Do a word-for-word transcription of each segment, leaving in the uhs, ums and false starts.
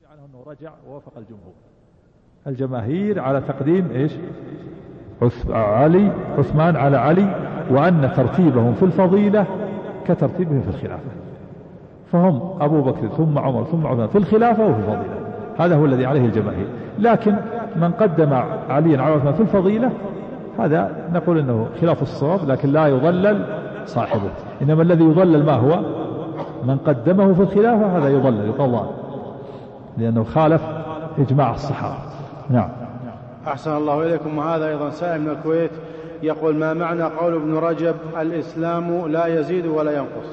عنه أنه رجع ووافق الجمهور. الجماهير على تقديم إيش؟ علي عثمان على علي، وأن ترتيبهم في الفضيلة كترتيبهم في الخلافة، فهم أبو بكر ثم عمر ثم عثمان في الخلافة وفي الفضيلة، هذا هو الذي عليه الجماهير. لكن من قدم عليا على عثمان في الفضيلة هذا نقول أنه خلاف الصواب، لكن لا يضلل صاحبه، إنما الذي يضلل ما هو؟ من قدمه في الخلافة هذا يضلل يضلل لأنه خالف إجماع الصحابة. نعم. أحسن الله إليكم. وهذا أيضا سائل من الكويت يقول: ما معنى قول ابن رجب الإسلام لا يزيد ولا ينقص؟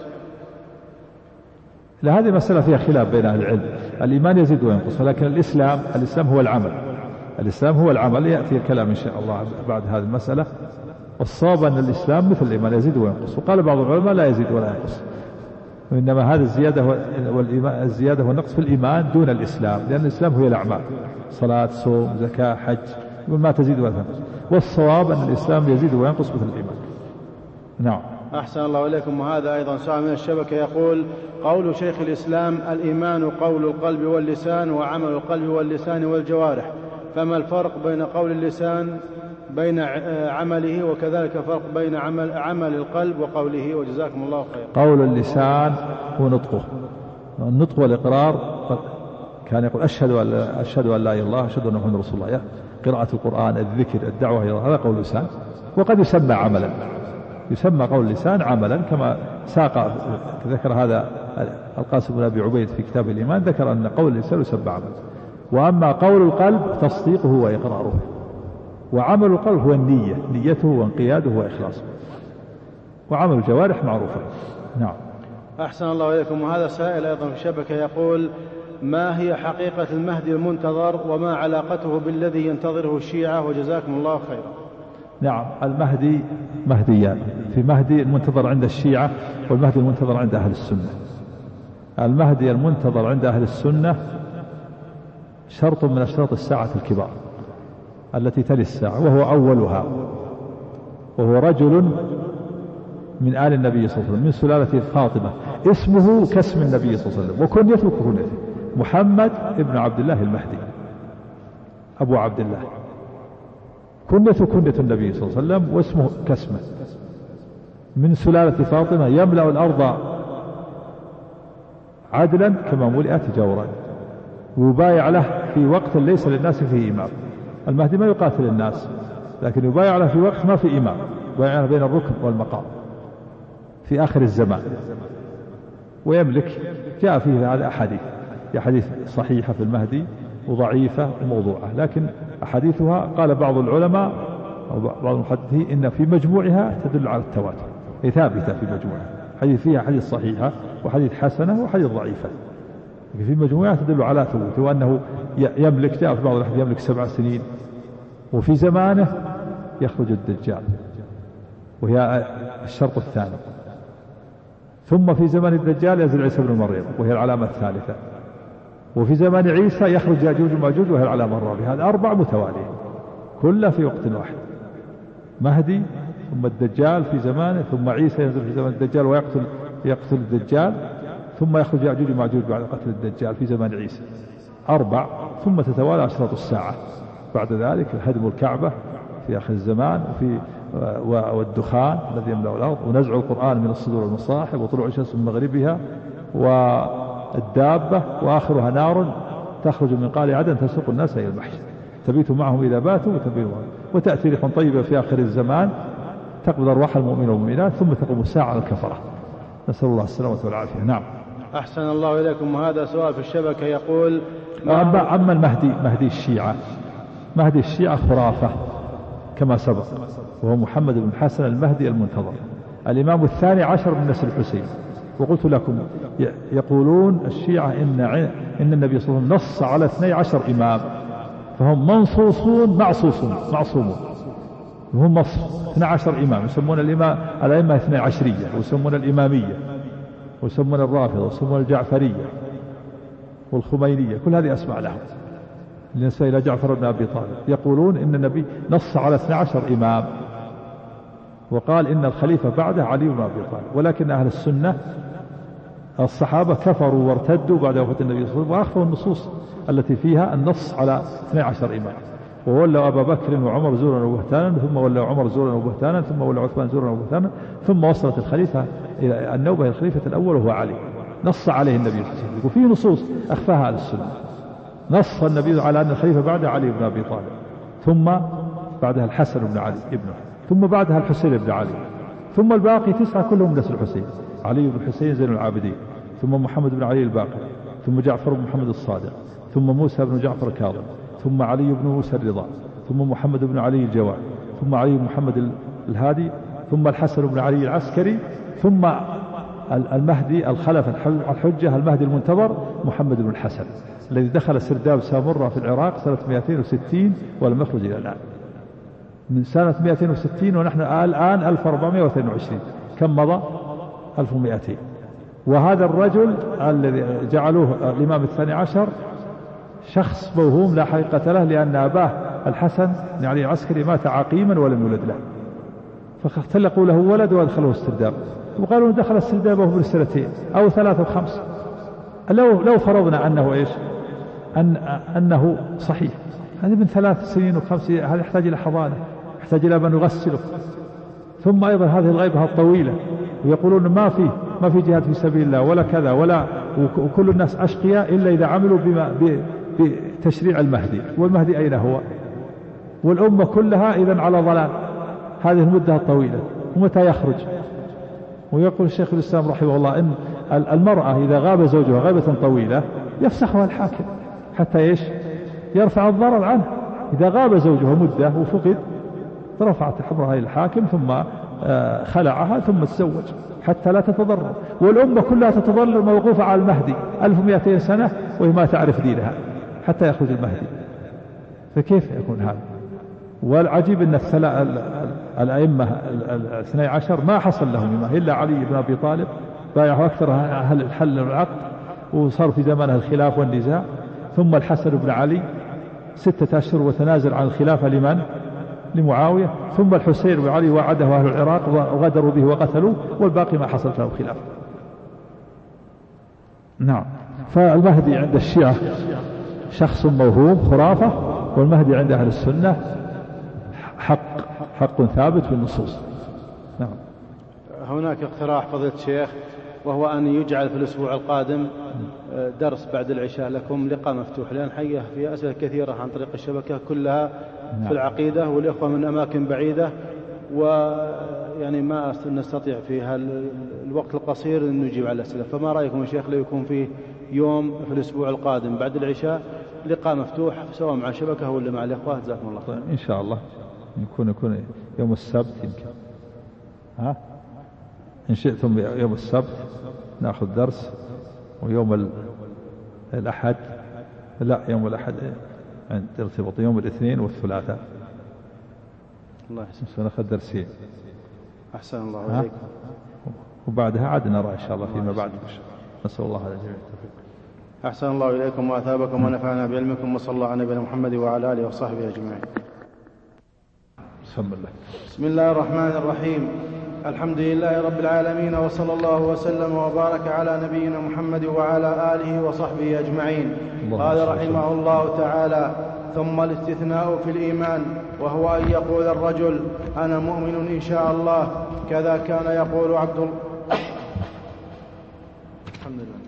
لا، هذه مسألة فيها خلاف بين أهل العلم. الإيمان يزيد وينقص، ولكن الإسلام الإسلام هو العمل، الإسلام هو العمل، يأتي الكلام إن شاء الله بعد هذه المسألة. والصواب أن الإسلام مثل الإيمان يزيد وينقص، وقال بعض العلماء لا يزيد ولا ينقص، وإنما هذا الزيادة والإيمان الزيادة والنقص في الإيمان دون الإسلام، لأن الإسلام هو الأعمال، صلاة صوم زكاة حج، ما تزيد ولا تنقص. والصواب أن الإسلام يزيد وينقص مثل الإيمان. نعم. أحسن الله إليكم. وهذا أيضا سؤال من الشبكة يقول: قول شيخ الإسلام الإيمان قول القلب واللسان وعمل القلب واللسان والجوارح، فما الفرق بين قول اللسان بين عمله، وكذلك فرق بين عمل, عمل القلب وقوله؟ وجزاكم الله خير. قول اللسان هو نطقه، النطق والإقرار. كان يقول أشهد أن أشهد أن لا إله إلا الله، أشهد أن محمدا رسول الله، قراءة القرآن، الذكر، الدعوة إلى الله، هذا قول اللسان. وقد يسمى عملا، يسمى قول اللسان عملا، كما ساق ذكر هذا القاسم بن أبي عبيد في كتاب الإيمان، ذكر أن قول اللسان يسمى عملا. وأما قول القلب تصديقه وإقراره، وعمل القلب هو النية، نيته وانقياده وإخلاصه، وعمل الجوارح معروفة. نعم. أحسن الله إليكم. وهذا سائل أيضا في الشبكة يقول: ما هي حقيقة المهدي المنتظر، وما علاقته بالذي ينتظره الشيعة؟ وجزاكم الله خيرا. نعم، المهدي مهديان، في مهدي المنتظر عند الشيعة، والمهدي المنتظر عند أهل السنة. المهدي المنتظر عند أهل السنة شرط من أشراط الساعة الكبار التي تلي الساعة، وهو أولها، وهو رجل من آل النبي صلى الله عليه وسلم من سلالة فاطمة، اسمه كاسم النبي صلى الله عليه وسلم، وكنيته كنيته محمد ابن عبد الله المهدي أبو عبد الله، كنيته كنية النبي صلى الله عليه وسلم، واسمه كاسمه، من سلالة فاطمة، يملأ الأرض عدلا كما ملئت جورا، ويبايع له في وقت ليس للناس فيه إمام. المهدي ما يقاتل الناس، لكن يبايع له في وقت ما في إمام، يبايع له بين الركن والمقام في آخر الزمان، ويملك. جاء فيه هذا أحاديث، أحاديث صحيحة في المهدي وضعيفة وموضوعة، لكن أحاديثها قال بعض العلماء أو بعض المحدثين إن في مجموعها تدل على التواتر، هي ثابتة في مجموعها، حديث فيها حديث صحيحة وحديث حسنة وحديث ضعيفة، في مجموعها تدل على ثبوته، وأنه يملك، جاء في بعض الأحاديث يملك سبع سنين، وفي زمانه يخرج الدجال، وهي الشرط الثاني. ثم في زمن الدجال ينزل عيسى بن مريم، وهي العلامة الثالثة. وفي زمن عيسى يخرج ياجوج وماجوج، وهي العلامة الرابعة. هذا أربع متوالية كلها في وقت واحد، مهدي ثم الدجال في زمانه، ثم عيسى ينزل في زمن الدجال ويقتل يقتل الدجال، ثم يخرج ياجوج وماجوج بعد قتل الدجال في زمن عيسى. أربع، ثم تتوالى أشراط الساعة بعد ذلك، هدم الكعبة في آخر الزمان، وفي والدخان الذي يملأ الأرض، ونزع القرآن من الصدور والمصاحف، وطلوع الشمس من مغربها، والدابة، وآخرها نار تخرج من قاع عدن تسوق الناس إلى المحشر، تبيت معهم إذا باتوا وتبين معهم، وتأتي ريح طيبة في آخر الزمان تقبض أرواح المؤمنين والمؤمنات، ثم تقوم الساعة على الكفرة، نسأل الله السلامة والعافية. نعم. أحسن الله إليكم. وهذا سؤال في الشبكة يقول: أما, أما المهدي، مهدي الشيعة، مهدي الشيعة خرافة كما سبق، وهو محمد بن حسن المهدي المنتظر، الإمام الثاني عشر من نسل الحسين. وقلت لكم يقولون الشيعة إن, إن النبي صلى الله عليه وسلم نص على اثني عشر إمام، فهم منصوصون معصوصون معصومون، وهم اثني عشر إمام، يسمون الإمام الأئمة اثني عشرية، ويسمون الإمامية، ويسمون الرافضة، ويسمون الجعفرية والخمينية، كل هذه أسماء لهم بالنسبة إلى جعفر بن أبي طالب. يقولون إن النبي نص على اثني عشر إمام، وقال إن الخليفة بعده علي بن أبي طالب، ولكن أهل السنة الصحابة كفروا وارتدوا بعد وفاة النبي صلى الله عليه وسلم وأخفوا النصوص التي فيها النص على اثني عشر إمام، وولوا أبا بكر وعمر زورا وبهتانا، ثم ولوا عمر زورا وبهتانا، ثم ولوا عثمان زورا وبهتانا، ثم وصلت الخليفة إلى النوبة الخليفة الأول وهو علي، نص عليه النبي صلى الله عليه وسلم. وفيه نصوص أخفاها على السنة، نص النبي على أن الخليفة بعد علي بن أبي طالب، ثم بعدها الحسن بن علي ابنه، ثم بعدها الحسين بن علي، ثم الباقي تسعة كلهم نسل الحسين، علي بن الحسين زين العابدين، ثم محمد بن علي الباقر، ثم جعفر بن محمد الصادق، ثم موسى بن جعفر الكاظم، ثم علي بن موسى الرضا، ثم محمد بن علي الجواد، ثم علي بن محمد الهادي، ثم الحسن بن علي العسكري، ثم المهدي الخلف الحجة المهدي المنتظر محمد بن الحسن الذي دخل سرداب سامرة في العراق سنة مئتين وستين ولم يخرج إلى الآن، من سنة مئتين وستين ونحن الآن ألف وأربعمائة واثنين وعشرين، كم مضى؟ ألف ومئتين. وهذا الرجل الذي جعلوه الإمام الثاني عشر شخص موهوم لا حقيقة له، لأن أباه الحسن بن علي العسكري مات عقيما ولم يولد له، فاختلقوا له ولد وادخلوه السرداب، وقالوا دخل السرداب وهو سنتين أو ثلاثة وخمس. لو لو فرضنا أنه إيش؟ أن أنه صحيح، هذه من ثلاث سنين وخمس، هذا يحتاج إلى حضانة، يحتاج إلى من يغسله، ثم أيضا هذه الغيبة الطويلة، ويقولون ما فيه ما في جهاد في سبيل الله ولا كذا ولا، وكل الناس أشقياء إلا إذا عملوا بما بتشريع المهدي، والمهدي أين هو؟ والأمة كلها إذن على ضلال هذه المدة الطويلة، ومتى يخرج؟ ويقول الشيخ الإسلام رحمه الله إن المرأة إذا غاب زوجها غيبة طويلة يفسخها الحاكم حتى إيش؟ يرفع الضرر عنه. إذا غاب زوجها مدة وفقد رفعت حبرها إلى الحاكم ثم خلعها ثم تزوج حتى لا تتضرر، والأمة كلها تتضرر موقوفة على المهدي ألف ومئتين سنة وهي ما تعرف دينها حتى يخرج المهدي، فكيف يكون هذا؟ والعجيب أن الأئمة الاثني عشر ما حصل لهم إمام إلا علي بن أبي طالب، بايعوا أكثر أهل الحل والعقد وصار في زمانه الخلاف والنزاع، ثم الحسن بن علي ستة أشهر وتنازل عن الخلافة لمن؟ لمعاوية، ثم الحسين بن علي وعده أهل العراق وغدروا به وقتلوه، والباقي ما حصلت له خلافة. نعم. فالمهدي عند الشيعة شخص موهوم خرافة، والمهدي عند أهل السنة حق حق ثابت بالنصوص. نعم. هناك اقتراح فضيلة الشيخ، وهو أن يجعل في الأسبوع القادم درس بعد العشاء لكم، لقاء مفتوح، لأن حقيقة في أسئلة كثيرة عن طريق الشبكة كلها في العقيدة، والإخوة من أماكن بعيدة، ويعني ما نستطيع في الوقت القصير أن نجيب على الأسئلة، فما رأيكم يا شيخ لو يكون فيه يوم في الأسبوع القادم بعد العشاء لقاء مفتوح سواء مع الشبكة ولا مع الإخوة؟ جزاكم الله خير. إن شاء الله يكون يكون يوم السبت يمكن، ها إن شئتم يوم السبت نأخذ درس، ويوم الأحد لا يوم الأحد عند ارتباط يوم الاثنين والثلاثاء. الله يحسن. سنأخذ درسين. أحسن الله إليكم. وبعدها عاد نرى إن شاء الله فيما بعد. نسأل الله على الجميع التوفيق. أحسن الله إليكم وأثابكم ونفعنا بعلمكم، وصلى الله على نبينا محمد وعلى آله وصحبه أجمعين. بسم الله. بسم الله الرحمن الرحيم. الحمد لله رب العالمين، وصلى الله وسلم وبارك على نبينا محمد وعلى آله وصحبه أجمعين. قال رحمه الله تعالى: ثم الاستثناء في الإيمان، وهو أن يقول الرجل أنا مؤمن إن شاء الله، كذا كان يقول عبد الله الحمد لله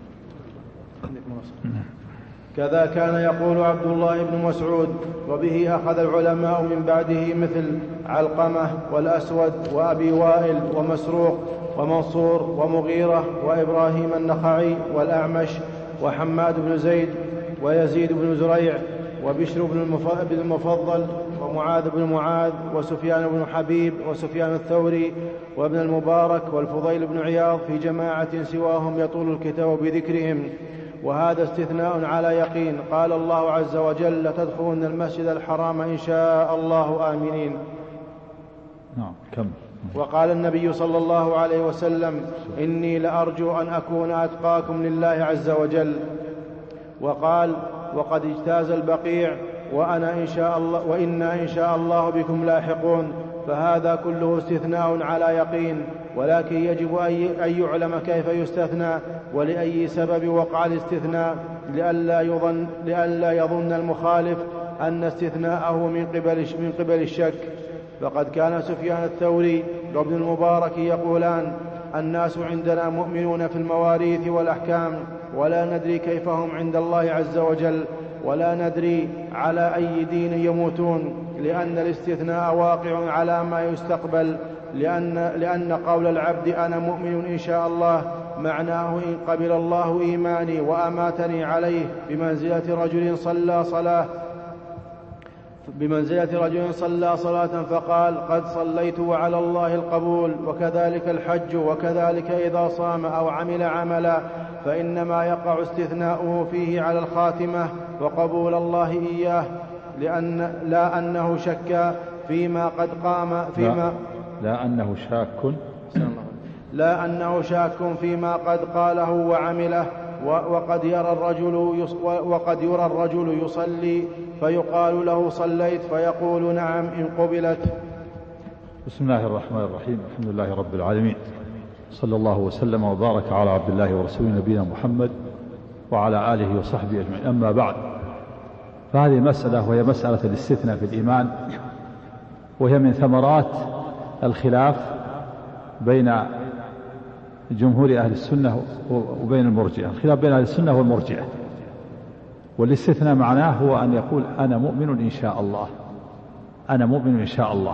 كذا كان يقول عبد الله بن مسعود، وبه أخذ العلماء من بعده مثل علقمة والأسود وأبي وائل ومسروق ومنصور ومغيرة وإبراهيم النخعي والأعمش وحماد بن زيد ويزيد بن زريع وبشر بن المفضل ومعاذ بن معاذ وسفيان بن حبيب وسفيان الثوري وابن المبارك والفضيل بن عياض في جماعة سواهم يطول الكتاب بذكرهم، وهذا استثناء على يقين. قال الله عز وجل: لتدخلن المسجد الحرام إن شاء الله آمنين. نعم. كم. وقال النبي صلى الله عليه وسلم: إني لأرجو أن أكون أتقاكم لله عز وجل. وقال: وقد اجتاز البقيع وأنا إن شاء الله وإنا إن شاء الله بكم لاحقون. فهذا كله استثناء على يقين، ولكن يجب أن يعلم كيف يستثنى، ولأي سبب وقع الاستثناء لئلا يظن, لئلا يظن المخالف أن استثناءه من قبل, من قبل الشك. فقد كان سفيان الثوري وابن المبارك يقولان: الناس عندنا مؤمنون في المواريث والأحكام، ولا ندري كيف هم عند الله عز وجل، ولا ندري على أي دين يموتون، لأن الاستثناء واقع على ما يستقبل، لأن, لأن قول العبد أنا مؤمن إن شاء الله معناه إن قبل الله إيماني وأماتني عليه، بمنزلة رجل صلى صلاة بمنزلة رجل صلى صلاة فقال قد صليت وعلى الله القبول. وكذلك الحج، وكذلك إذا صام أو عمل عملا فإنما يقع استثناؤه فيه على الخاتمة وقبول الله إياه، لأن لا أنه شك فيما قد قام فيما لا, لا أنه شاك لا أنه شاك فيما قد قاله وعمله. وقد يرى الرجل وقد يرى الرجل يصلي فيقال له صليت فيقول نعم إن قبلت. بسم الله الرحمن الرحيم. الحمد لله رب العالمين، صلى الله وسلم وبارك على عبد الله ورسوله نبينا محمد وعلى آله وصحبه أجمعين. أما بعد، فهذه مسألة وهي مسألة الاستثناء في الإيمان، وهي من ثمرات الخلاف بين جمهور أهل السنة وبين المرجئة. الخلاف بين أهل السنة والمرجئة. والاستثناء معناه هو أن يقول أنا مؤمن إن شاء الله، أنا مؤمن إن شاء الله.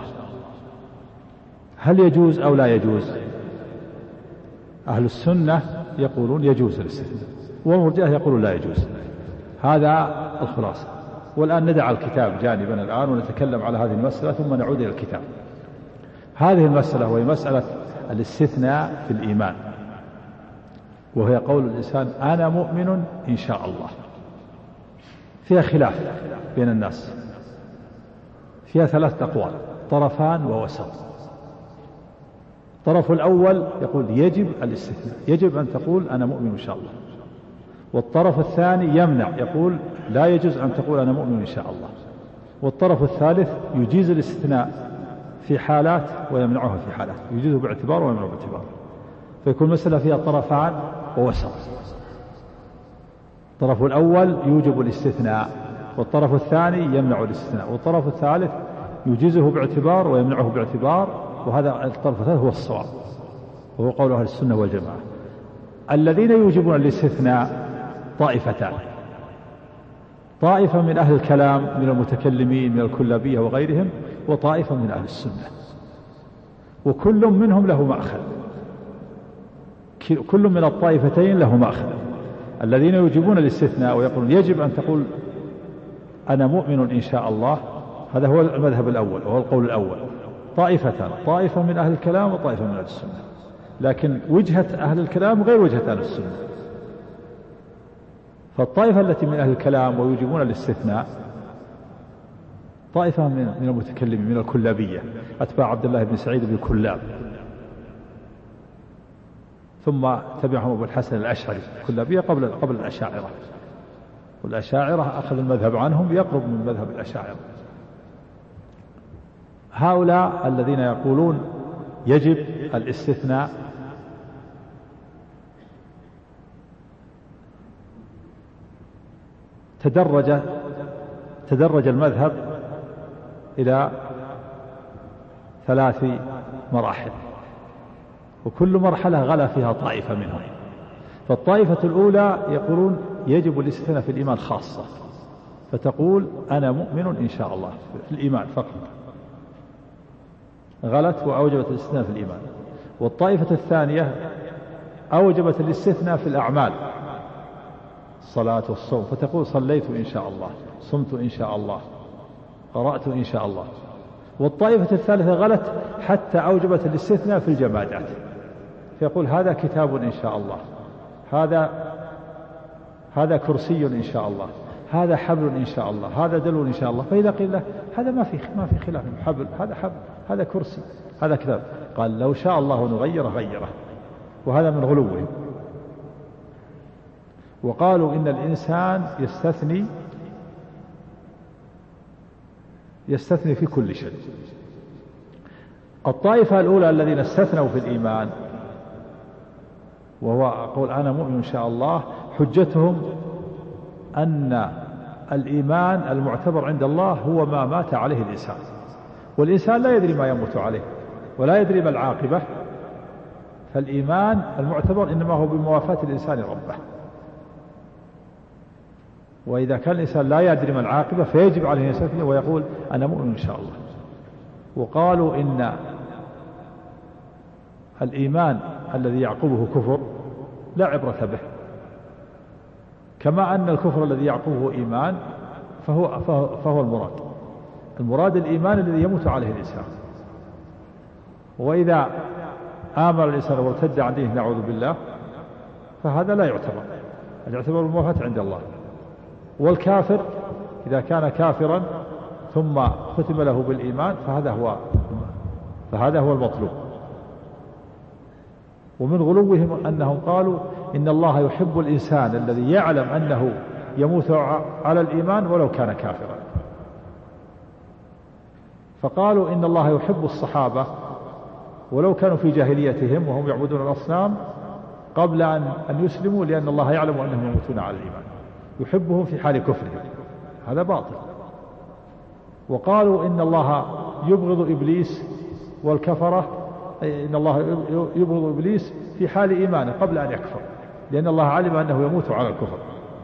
هل يجوز أو لا يجوز؟ أهل السنة يقولون يجوز الاستثناء، والمرجئة يقولون لا يجوز. هذا الخلاصة. والآن ندع الكتاب جانبا الآن ونتكلم على هذه المسألة ثم نعود إلى الكتاب. هذه المسألة وهي مسألة الاستثناء في الإيمان، وهي قول الإنسان أنا مؤمن إن شاء الله. فيها خلاف بين الناس، فيها ثلاث أقوال، طرفان ووسط. الطرف الأول يقول يجب الاستثناء، يجب أن تقول أنا مؤمن إن شاء الله. والطرف الثاني يمنع، يقول لا يجوز أن تقول أنا مؤمن إن شاء الله. والطرف الثالث يجيز الاستثناء في حالات ويمنعها في حالات، يجيزه باعتبار ويمنعه باعتبار. فيكون مسألة فيها طرفان ووسط. الطرف الأول يوجب الاستثناء، والطرف الثاني يمنع الاستثناء، والطرف الثالث يجيزه باعتبار ويمنعه باعتبار. وهذا الطرف الثالث هو الصواب، وهو قول أهل السنة والجماعة. الذين يوجبون الاستثناء طائفتان: طائفة من أهل الكلام من المتكلمين من الكلابية وغيرهم، وطائفة من أهل السنة، وكل منهم له مأخذ، كل من الطائفتين له مأخذ. الذين يوجبون الاستثناء ويقولون يجب أن تقول أنا مؤمن إن شاء الله، هذا هو المذهب الأول وهو القول الأول. طائفتان: طائفة من أهل الكلام وطائفة من أهل السنة. لكن وجهة أهل الكلام غير وجهة أهل السنة. فالطائفة التي من أهل الكلام ويوجبون الاستثناء طائفة من المتكلمين من الكلابية، أتباع عبد الله بن سعيد بن كلاب، ثم تبعهم أبو الحسن الأشعري. الكلابية قبل قبل الأشاعرة، والأشاعرة أخذ المذهب عنهم يقرب من مذهب الأشاعرة. هؤلاء الذين يقولون يجب الاستثناء تدرج تدرج المذهب إلى ثلاث مراحل، وكل مرحلة غلا فيها طائفة منهم. فالطائفة الأولى يقولون يجب الاستثناء في الإيمان خاصة، فتقول أنا مؤمن إن شاء الله في الإيمان فقط، غلت وأوجبت الاستثناء في الإيمان. والطائفة الثانية أوجبت الاستثناء في الأعمال، الصلاة والصوم، فتقول صليت إن شاء الله، صمت إن شاء الله، قرأت إن شاء الله. والطائفة الثالثة غلت حتى أوجبت الاستثناء في الجمادات، فيقول هذا كتاب إن شاء الله، هذا هذا كرسي إن شاء الله، هذا حبل إن شاء الله، هذا دلو إن شاء الله. فإذا قيل له هذا ما في ما في خلاف، حبل هذا حبل هذا كرسي هذا كتاب، قال لو شاء الله نغيره غيره. وهذا من غلوهم. وقالوا إن الإنسان يستثني يستثني في كل شيء. الطائفة الأولى الذين استثنوا في الإيمان وهو قول أنا مؤمن إن شاء الله، حجتهم أن الإيمان المعتبر عند الله هو ما مات عليه الإنسان، والإنسان لا يدري ما يموت عليه ولا يدري ما العاقبة، فالإيمان المعتبر إنما هو بموافاة الإنسان ربه. وإذا كان الإنسان لا يدري ما العاقبة فيجب عليه أن يستثني ويقول أنا مؤمن إن شاء الله. وقالوا إن الإيمان الذي يعقبه كفر لا عبرة به، كما أن الكفر الذي يعقبه إيمان فهو, فهو, فهو المراد المراد الإيمان الذي يموت عليه الإنسان. وإذا آمن الإنسان وارتد عن دينه نعوذ بالله فهذا لا يعتبر، يعتبر الموافاة عند الله. والكافر إذا كان كافرا ثم ختم له بالإيمان فهذا هو فهذا هو المطلوب. ومن غلوهم أنهم قالوا إن الله يحب الإنسان الذي يعلم أنه يموت على الإيمان ولو كان كافرا، فقالوا إن الله يحب الصحابة ولو كانوا في جاهليتهم وهم يعبدون الأصنام قبل أن يسلموا، لأن الله يعلم أنهم يموتون على الإيمان، يحبهم في حال كفرهم، هذا باطل. وقالوا إن الله يبغض إبليس والكفرة، إن الله يبغض إبليس في حال إيمانه قبل أن يكفر، لأن الله علم أنه يموت على الكفر.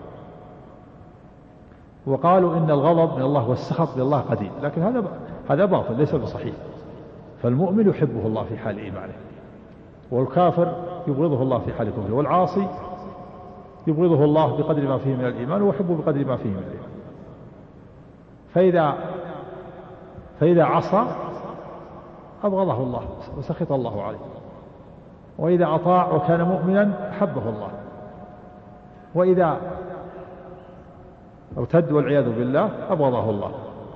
وقالوا إن الغضب من الله والسخط من الله قديم، لكن هذا هذا باطل ليس بصحيح. فالمؤمن يحبه الله في حال إيمانه، والكافر يبغضه الله في حال كفره، والعاصي يبغضه الله بقدر ما فيه من الإيمان ويحبه بقدر ما فيه من الإيمان. فإذا فإذا عصى أبغضه الله وسخط الله عليه، وإذا أطاع وكان مؤمنا أحبه الله، وإذا ارتد والعياذ بالله أبغضه الله.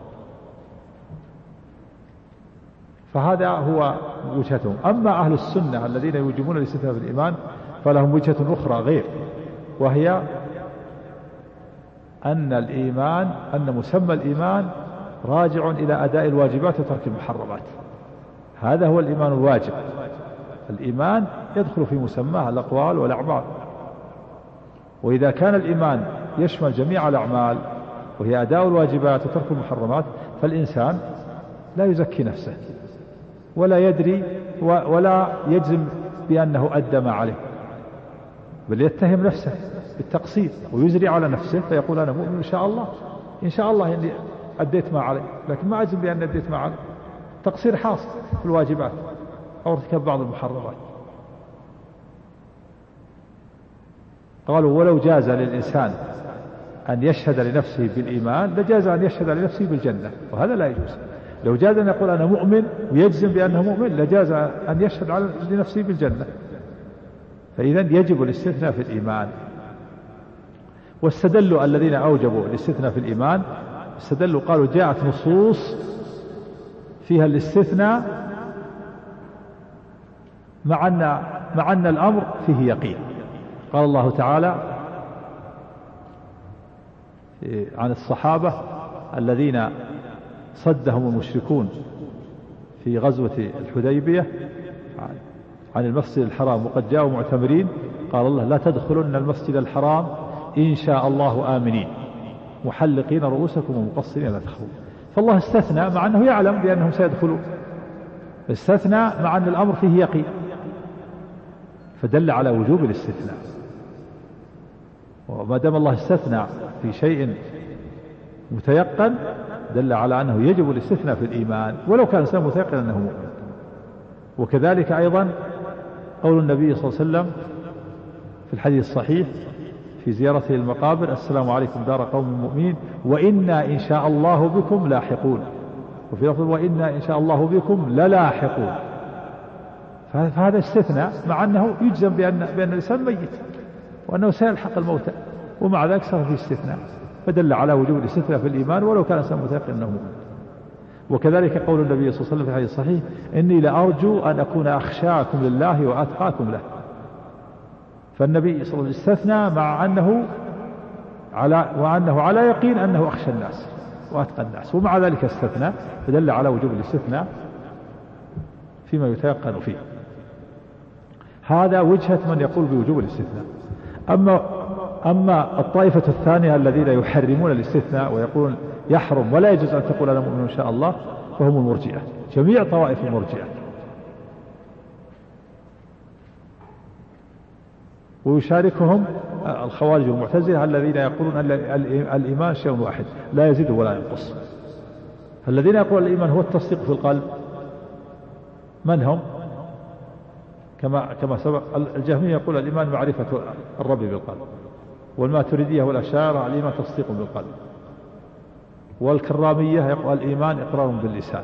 فهذا هو وجهتهم. أما أهل السنة الذين يوجبون الاستثناء في الإيمان فلهم وجهة أخرى غير، وهي أن الإيمان أن مسمى الإيمان راجع إلى أداء الواجبات وترك المحرمات، هذا هو الإيمان الواجب. الإيمان يدخل في مسماه الأقوال والأعمال، وإذا كان الإيمان يشمل جميع الأعمال وهي أداء الواجبات وترك المحرمات فالإنسان لا يزكي نفسه ولا يدري ولا يجزم بأنه أدى ما عليه، بل يتهم نفسه بالتقصير ويزري على نفسه فيقول أنا مؤمن إن شاء الله، إن شاء الله إني أديت ما علي، لكن ما أجزم بأن أديت ما علي، تقصير حاصل في الواجبات أو ارتكاب بعض المحرمات. قالوا ولو جاز للإنسان أن يشهد لنفسه بالإيمان لجاز أن يشهد لنفسه بالجنة، وهذا لا يجوز. لو جاز أن يقول أنا مؤمن ويجزم بأنه مؤمن لجاز أن يشهد لنفسه بالجنة. فإذا يجب الاستثناء في الإيمان. واستدلوا الذين أوجبوا الاستثناء في الإيمان استدلوا قالوا جاءت نصوص فيها الاستثناء مع أن مع أن الأمر فيه يقين. قال الله تعالى عن الصحابة الذين صدهم المشركون في غزوة الحديبية عن المسجد الحرام وقد جاءوا معتمرين، قال الله لا تدخلن المسجد الحرام إن شاء الله آمنين محلقين رؤوسكم ومقصرين لا تخافون. فالله استثنى مع أنه يعلم بأنهم سيدخلون، استثنى مع أن الأمر فيه يقين، فدل على وجوب الاستثناء. وما دام الله استثنى في شيء متيقن دل على أنه يجب الاستثناء في الإيمان ولو كان الإنسان متيقن أنه مؤمن. وكذلك أيضا قول النبي صلى الله عليه وسلم في الحديث الصحيح في زيارته المقابر السلام عليكم دار قوم مؤمنين وإنا إن شاء الله بكم لاحقون، وفي لفظ وإنا إن شاء الله بكم للاحقون. فهذا استثناء مع أنه يجزم بأن, بأن الإنسان ميت وأنه سيلحق الموتى، ومع ذلك صار في استثناء، فدل على وجوب الاستثناء في الإيمان ولو كان الإنسان متيقن أنه مؤمن. وكذلك قول النبي صلى الله عليه وسلم في الحديث الصحيح إني لأرجو أن أكون أخشاكم لله وأتقاكم له. فالنبي صلى الله عليه وسلم استثنى مع أنه على وأنه على يقين أنه أخشى الناس وأتقى الناس، ومع ذلك استثنى، فدل على وجوب الاستثناء فيما يتيقن فيه. هذا وجهة من يقول بوجوب الاستثناء. أما أما الطائفة الثانية الذين يحرمون الاستثناء ويقولون يحرم ولا يجوز أن تقول أنا مؤمن إن شاء الله، فهم المرجئة، جميع طوائف المرجئة. ويشاركهم الخوارج والمعتزلة الذين يقولون أن الإيمان شيء واحد لا يزيد ولا ينقص. الذين يقولون الإيمان هو التصديق في القلب من هم؟ كما كما سبق، الجهمية يقول الإيمان معرفة الرب بالقلب، والماتريدية والأشاعرة الإيمان تصديق بالقلب، والكرامية يقول الإيمان إقرار باللسان،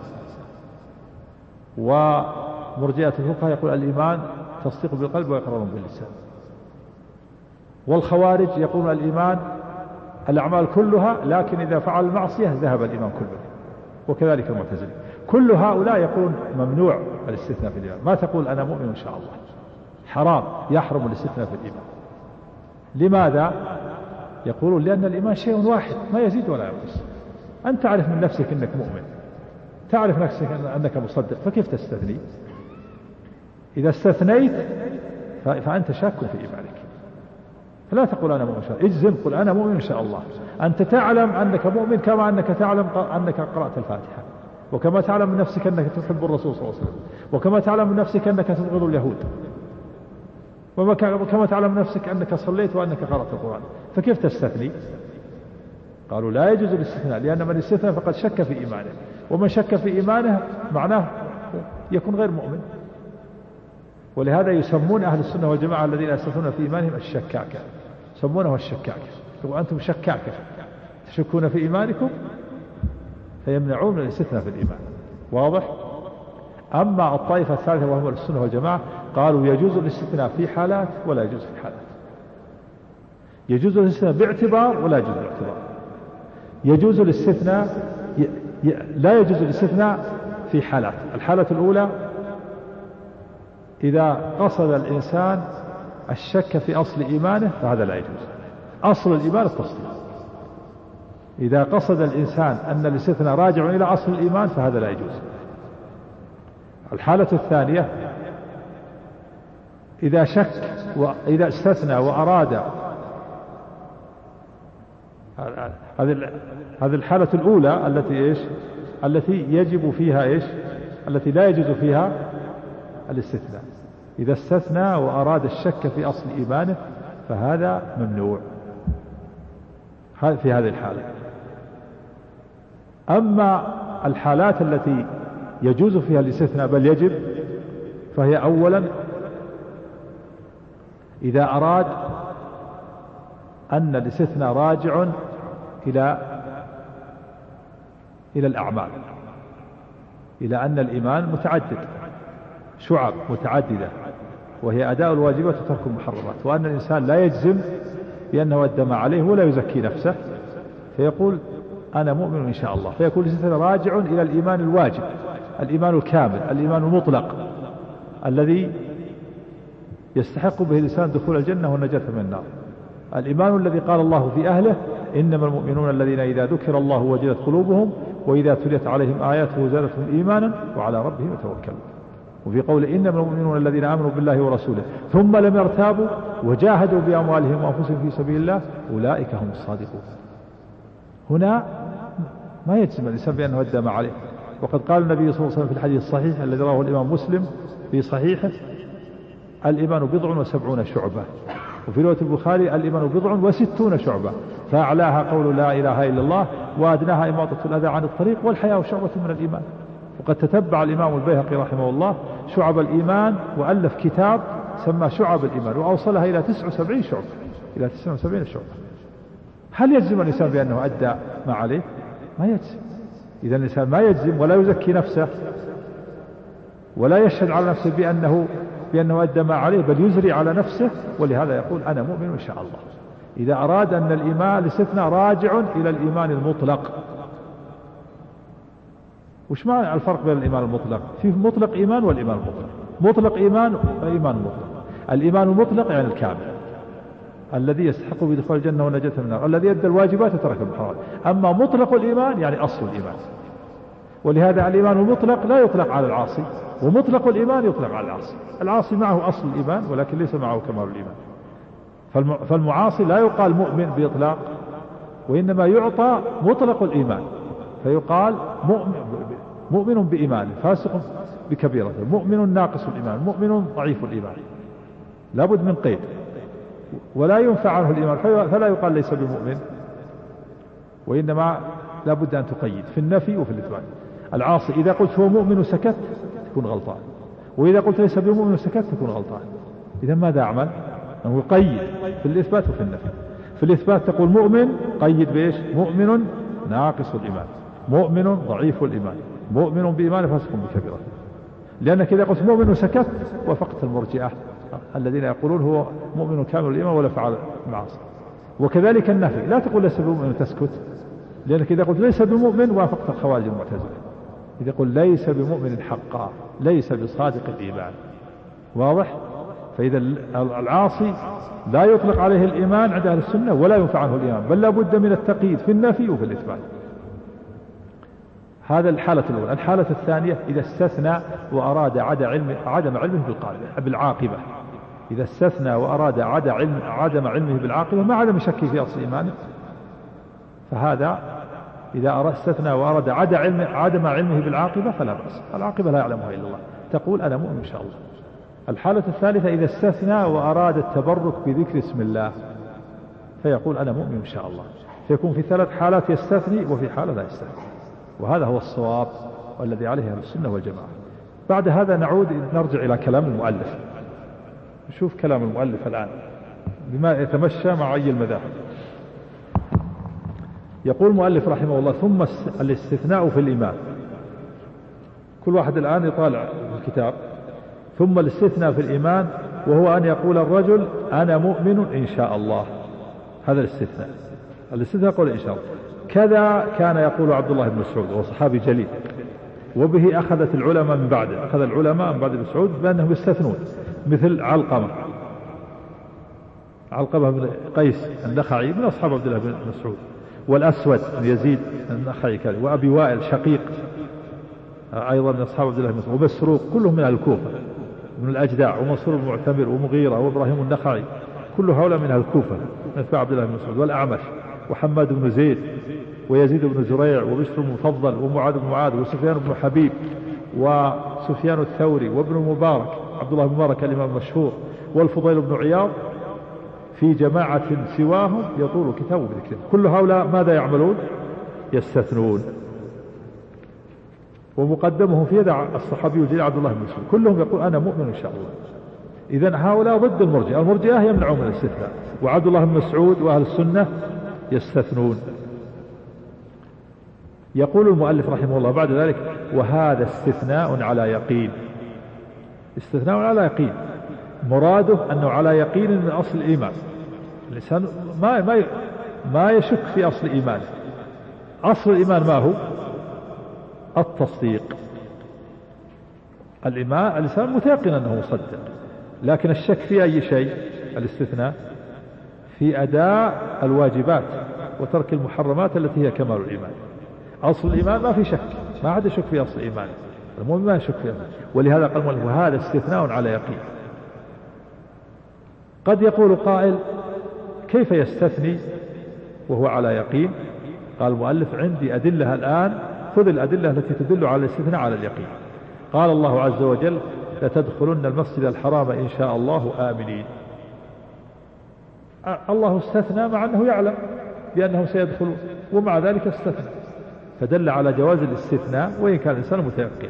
ومرجئة الفقهاء يقول الإيمان تصديق بالقلب وإقرار باللسان، والخوارج يقولون الإيمان الأعمال كلها لكن إذا فعل المعصية ذهب الإيمان كله، وكذلك المعتزلة. كل هؤلاء يقولون ممنوع الاستثناء في الإيمان، ما تقول أنا مؤمن إن شاء الله، حرام، يحرم الاستثناء في الإيمان. لماذا؟ يقولون لأن الإيمان شيء واحد ما يزيد ولا ينقص. أنت تعرف من نفسك أنك مؤمن، تعرف نفسك أنك مصدق، فكيف تستثني؟ إذا استثنيت فأنت شاك في إيمانك، فلا تقول أنا مؤمن إن شاء الله، اجزم قل أنا مؤمن إن شاء الله. أنت تعلم أنك مؤمن كما أنك تعلم أنك قرأت الفاتحة، وكما تعلم من نفسك أنك تحب الرسول صلى الله عليه وسلم، وكما تعلم من نفسك أنك تبغض اليهود، وكما تعلم من نفسك أنك صليت وأنك قرأت القرآن، فكيف تستثني؟ قالوا لا يجوز الاستثناء، لأن من استثنى فقد شك في إيمانه، ومن شك في إيمانه معناه يكون غير مؤمن. ولهذا يسمون أهل السنة والجماعة الذين يستثنون في إيمانهم الشكاكة، يسمونه الشكاكة، وأنتم شكاكة تشكون في إيمانكم فيمنعون من الاستثناء في الإيمان. واضح؟ أما الطائفة الثالثة وهم السنة والجماعة قالوا يجوز الاستثناء في حالات ولا يجوز في حالات، يجوز الاستثناء باعتبار ولا يجوز باعتبار. يجوز الاستثناء ي... ي... لا يجوز الاستثناء في حالات. الحالة الأولى إذا قصد الإنسان الشك في أصل إيمانه فهذا لا يجوز، أصل الإيمان التصديق. إذا قصد الإنسان أن الاستثناء راجع إلى أصل الإيمان فهذا لا يجوز. الحالة الثانية إذا شك وإذا استثنى وأراد، هذه الحالة الأولى التي إيش التي يجب فيها إيش التي لا يجوز فيها الاستثناء. إذا استثنى وأراد الشك في أصل إيمانه فهذا ممنوع في هذه الحالة. أما الحالات التي يجوز فيها الاستثناء بل يجب، فهي أولا إذا أراد أن الاستثناء راجع إلى إلى الأعمال، إلى أن الإيمان متعدد، شعب متعددة، وهي أداء الواجبات وترك المحرمات، وأن الإنسان لا يجزم بأنه أدى ما عليه ولا يزكي نفسه، فيقول أنا مؤمن إن شاء الله، فيكون الاستثناء راجع إلى الإيمان الواجب، الإيمان الكامل، الإيمان المطلق الذي يستحق به الإنسان دخول الجنة والنجاة من النار، الإيمان الذي قال الله في أهله إنما المؤمنون الذين إذا ذكر الله وجلت قلوبهم وإذا تليت عليهم آياته زادتهم إيمانا وعلى ربهم يتوكلون. وفي قول إنما المؤمنون الذين آمنوا بالله ورسوله ثم لم يرتابوا وجاهدوا بأموالهم وأنفسهم في سبيل الله أولئك هم الصادقون. هنا ما يجزم الإنسان بأنه أدى ما عليه، وقد قال النبي صلى الله عليه وسلم في الحديث الصحيح الذي رواه الإمام مسلم في صحيحه الإيمان بضع وسبعون شعبة، وفي رواية البخاري الإيمان بضع وستون شعبة، فأعلاها قول لا إله إلا الله وأدناها إماطة الأذى عن الطريق والحياء شعبة من الإيمان. وقد تتبع الإمام البيهقي رحمه الله شعب الإيمان وألف كتاب سمى شعب الإيمان وأوصلها إلى تسع وسبعين شعبة، إلى تسع وسبعين شعبة. هل يجزم الإنسان بأنه أدى ما عليه؟ ما يجزم. إذا الإنسان ما يجزم ولا يزكي نفسه ولا يشهد على نفسه بأنه بأنه أدى ما عليه، بل يزري على نفسه، ولهذا يقول أنا مؤمن إن شاء الله. إذا أراد أن الإيمان الاستثناء راجع إلى الإيمان المطلق. وش معنى الفرق بين الإيمان المطلق؟ في مطلق إيمان والإيمان المطلق. مطلق إيمان وإيمان مطلق. الإيمان المطلق يعني الكامل الذي يستحق بدخول الجنة والنجاة من النار، الذي يدى الواجبات وترك المحرمات. أما مطلق الإيمان يعني أصل الإيمان، ولهذا الإيمان المطلق لا يطلق على العاصي، ومطلق الإيمان يطلق على العاصي. العاصي معه أصل الإيمان ولكن ليس معه كمال الإيمان. فالمعاصي لا يقال مؤمن بإطلاق، وإنما يعطى مطلق الإيمان، فيقال مؤمن, مؤمن بإيمانه، فاسق بكبيرته، مؤمن ناقص الإيمان، مؤمن ضعيف الإيمان، لابد من قيد، ولا ينفع عنه الإيمان فلا يقال ليس بمؤمن، وإنما لابد أن تقيد في النفي وفي الإثبات. العاصي إذا قلت هو مؤمن وسكت تكون غلطان، وإذا قلت ليس بمؤمن وسكت تكون غلطان. إذا ماذا أعمل؟ أنه يقيد في الإثبات وفي النفي. في الإثبات تقول مؤمن، قيد بإيش؟ مؤمن ناقص الإيمان، مؤمن ضعيف الإيمان، مؤمن بإيمان فاسق بكبيرته. لأنك إذا قلت مؤمن وسكت وفقت المرجئة الذين يقولون هو مؤمن كامل الإيمان ولا فعل المعاصي. وكذلك النفي، لا تقول ليس بمؤمن وتسكت، لأنك إذا قلت ليس بمؤمن وافقت الخوارج المعتزلة. إذا قل ليس بمؤمن حقا، ليس بصادق الإيمان، واضح؟ فإذا العاصي لا يطلق عليه الإيمان عند أهل السنة ولا ينفع عنه الإيمان، بل لا بد من التقييد في النفي وفي الإثبات. هذا الحالة الأولى. الحالة الثانية إذا استثنى وأراد عدم علمه عدم علمه بالعاقبة، إذا استثنى وأراد عدم علمه بالعاقبة مع عدم شك في أصل إيمانه، فهذا إذا استثنى وأراد عدم علمه بالعاقبة فلا بأس، العاقبة لا يعلمها إلا الله، تقول أنا مؤمن إن شاء الله. الحالة الثالثة إذا استثنى وأراد التبرك بذكر اسم الله فيقول أنا مؤمن إن شاء الله، فيكون في ثلاث حالات يستثني وفي حالة لا يستثني، وهذا هو الصواب والذي عليه أهل السنة والجماعة. بعد هذا نعود نرجع إلى كلام المؤلف، نشوف كلام المؤلف الآن بما يتمشى مع أي المذاهب. يقول المؤلف رحمه الله: ثم الاستثناء في الإيمان. كل واحد الآن يطالع الكتاب. ثم الاستثناء في الإيمان وهو أن يقول الرجل أنا مؤمن إن شاء الله، هذا الاستثناء. الاستثناء قول إن شاء الله. كذا كان يقول عبد الله بن مسعود وهو صحابي جليل، وبه أخذت العلماء من بعده، أخذ العلماء من بعد ابن مسعود بأنهم يستثنون، مثل علقمة علقمة بن قيس النخعي من أصحاب عبد الله بن مسعود، والأسود بن يزيد النخعي كذلك، وأبي وائل شقيق أيضا من أصحاب عبد الله بن مسعود، ومسروق كلهم من الكوفة من الأجداع، ومنصور المعتمر ومغيرة وإبراهيم النخعي كل هؤلاء من الكوفة من أتباع عبد الله بن مسعود، والأعمش وحماد بن زيد ويزيد بن زريع وبشر المفضل ومعاذ بن معاذ وسفيان بن حبيب وسفيان الثوري وابن المبارك عبد الله بن مبارك الإمام المشهور والفضيل بن عياض، في جماعة سواهم يطول كتاب بذكرهم. كل هؤلاء ماذا يعملون؟ يستثنون، ومقدمهم في يد الصحابي الجليل عبد الله بن مسعود، كلهم يقول أنا مؤمن إن شاء الله. إذن هؤلاء ضد المرجئة، المرجئة يمنعون من الاستثناء، وعبد الله بن مسعود وأهل السنة يستثنون. يقول المؤلف رحمه الله بعد ذلك: وهذا استثناء على يقين. استثناء على يقين مراده أنه على يقين من أصل الإيمان، الإنسان ما ما ما يشك في أصل إيمانه. أصل الإيمان ما هو؟ التصديق. الإيمان الإنسان متيقن أنه مصدق، لكن الشك في أي شيء؟ الاستثناء في أداء الواجبات وترك المحرمات التي هي كمال الإيمان. أصل الإيمان ما في شك، ما عاد يشك في أصل الإيمان، المؤمن ما يشك فيه، ولهذا قال المؤلف: وهذا استثناء على يقين. قد يقول قائل: كيف يستثني وهو على يقين؟ قال المؤلف: عندي أدلة الآن، خذ الأدلة التي تدل على الاستثناء على اليقين. قال الله عز وجل: لتدخلن المسجد الحرام إن شاء الله آمنين. الله استثنى مع أنه يعلم بأنهم سيدخلون، ومع ذلك استثنى، فدل على جواز الاستثناء وإن كان الإنسان متيقن.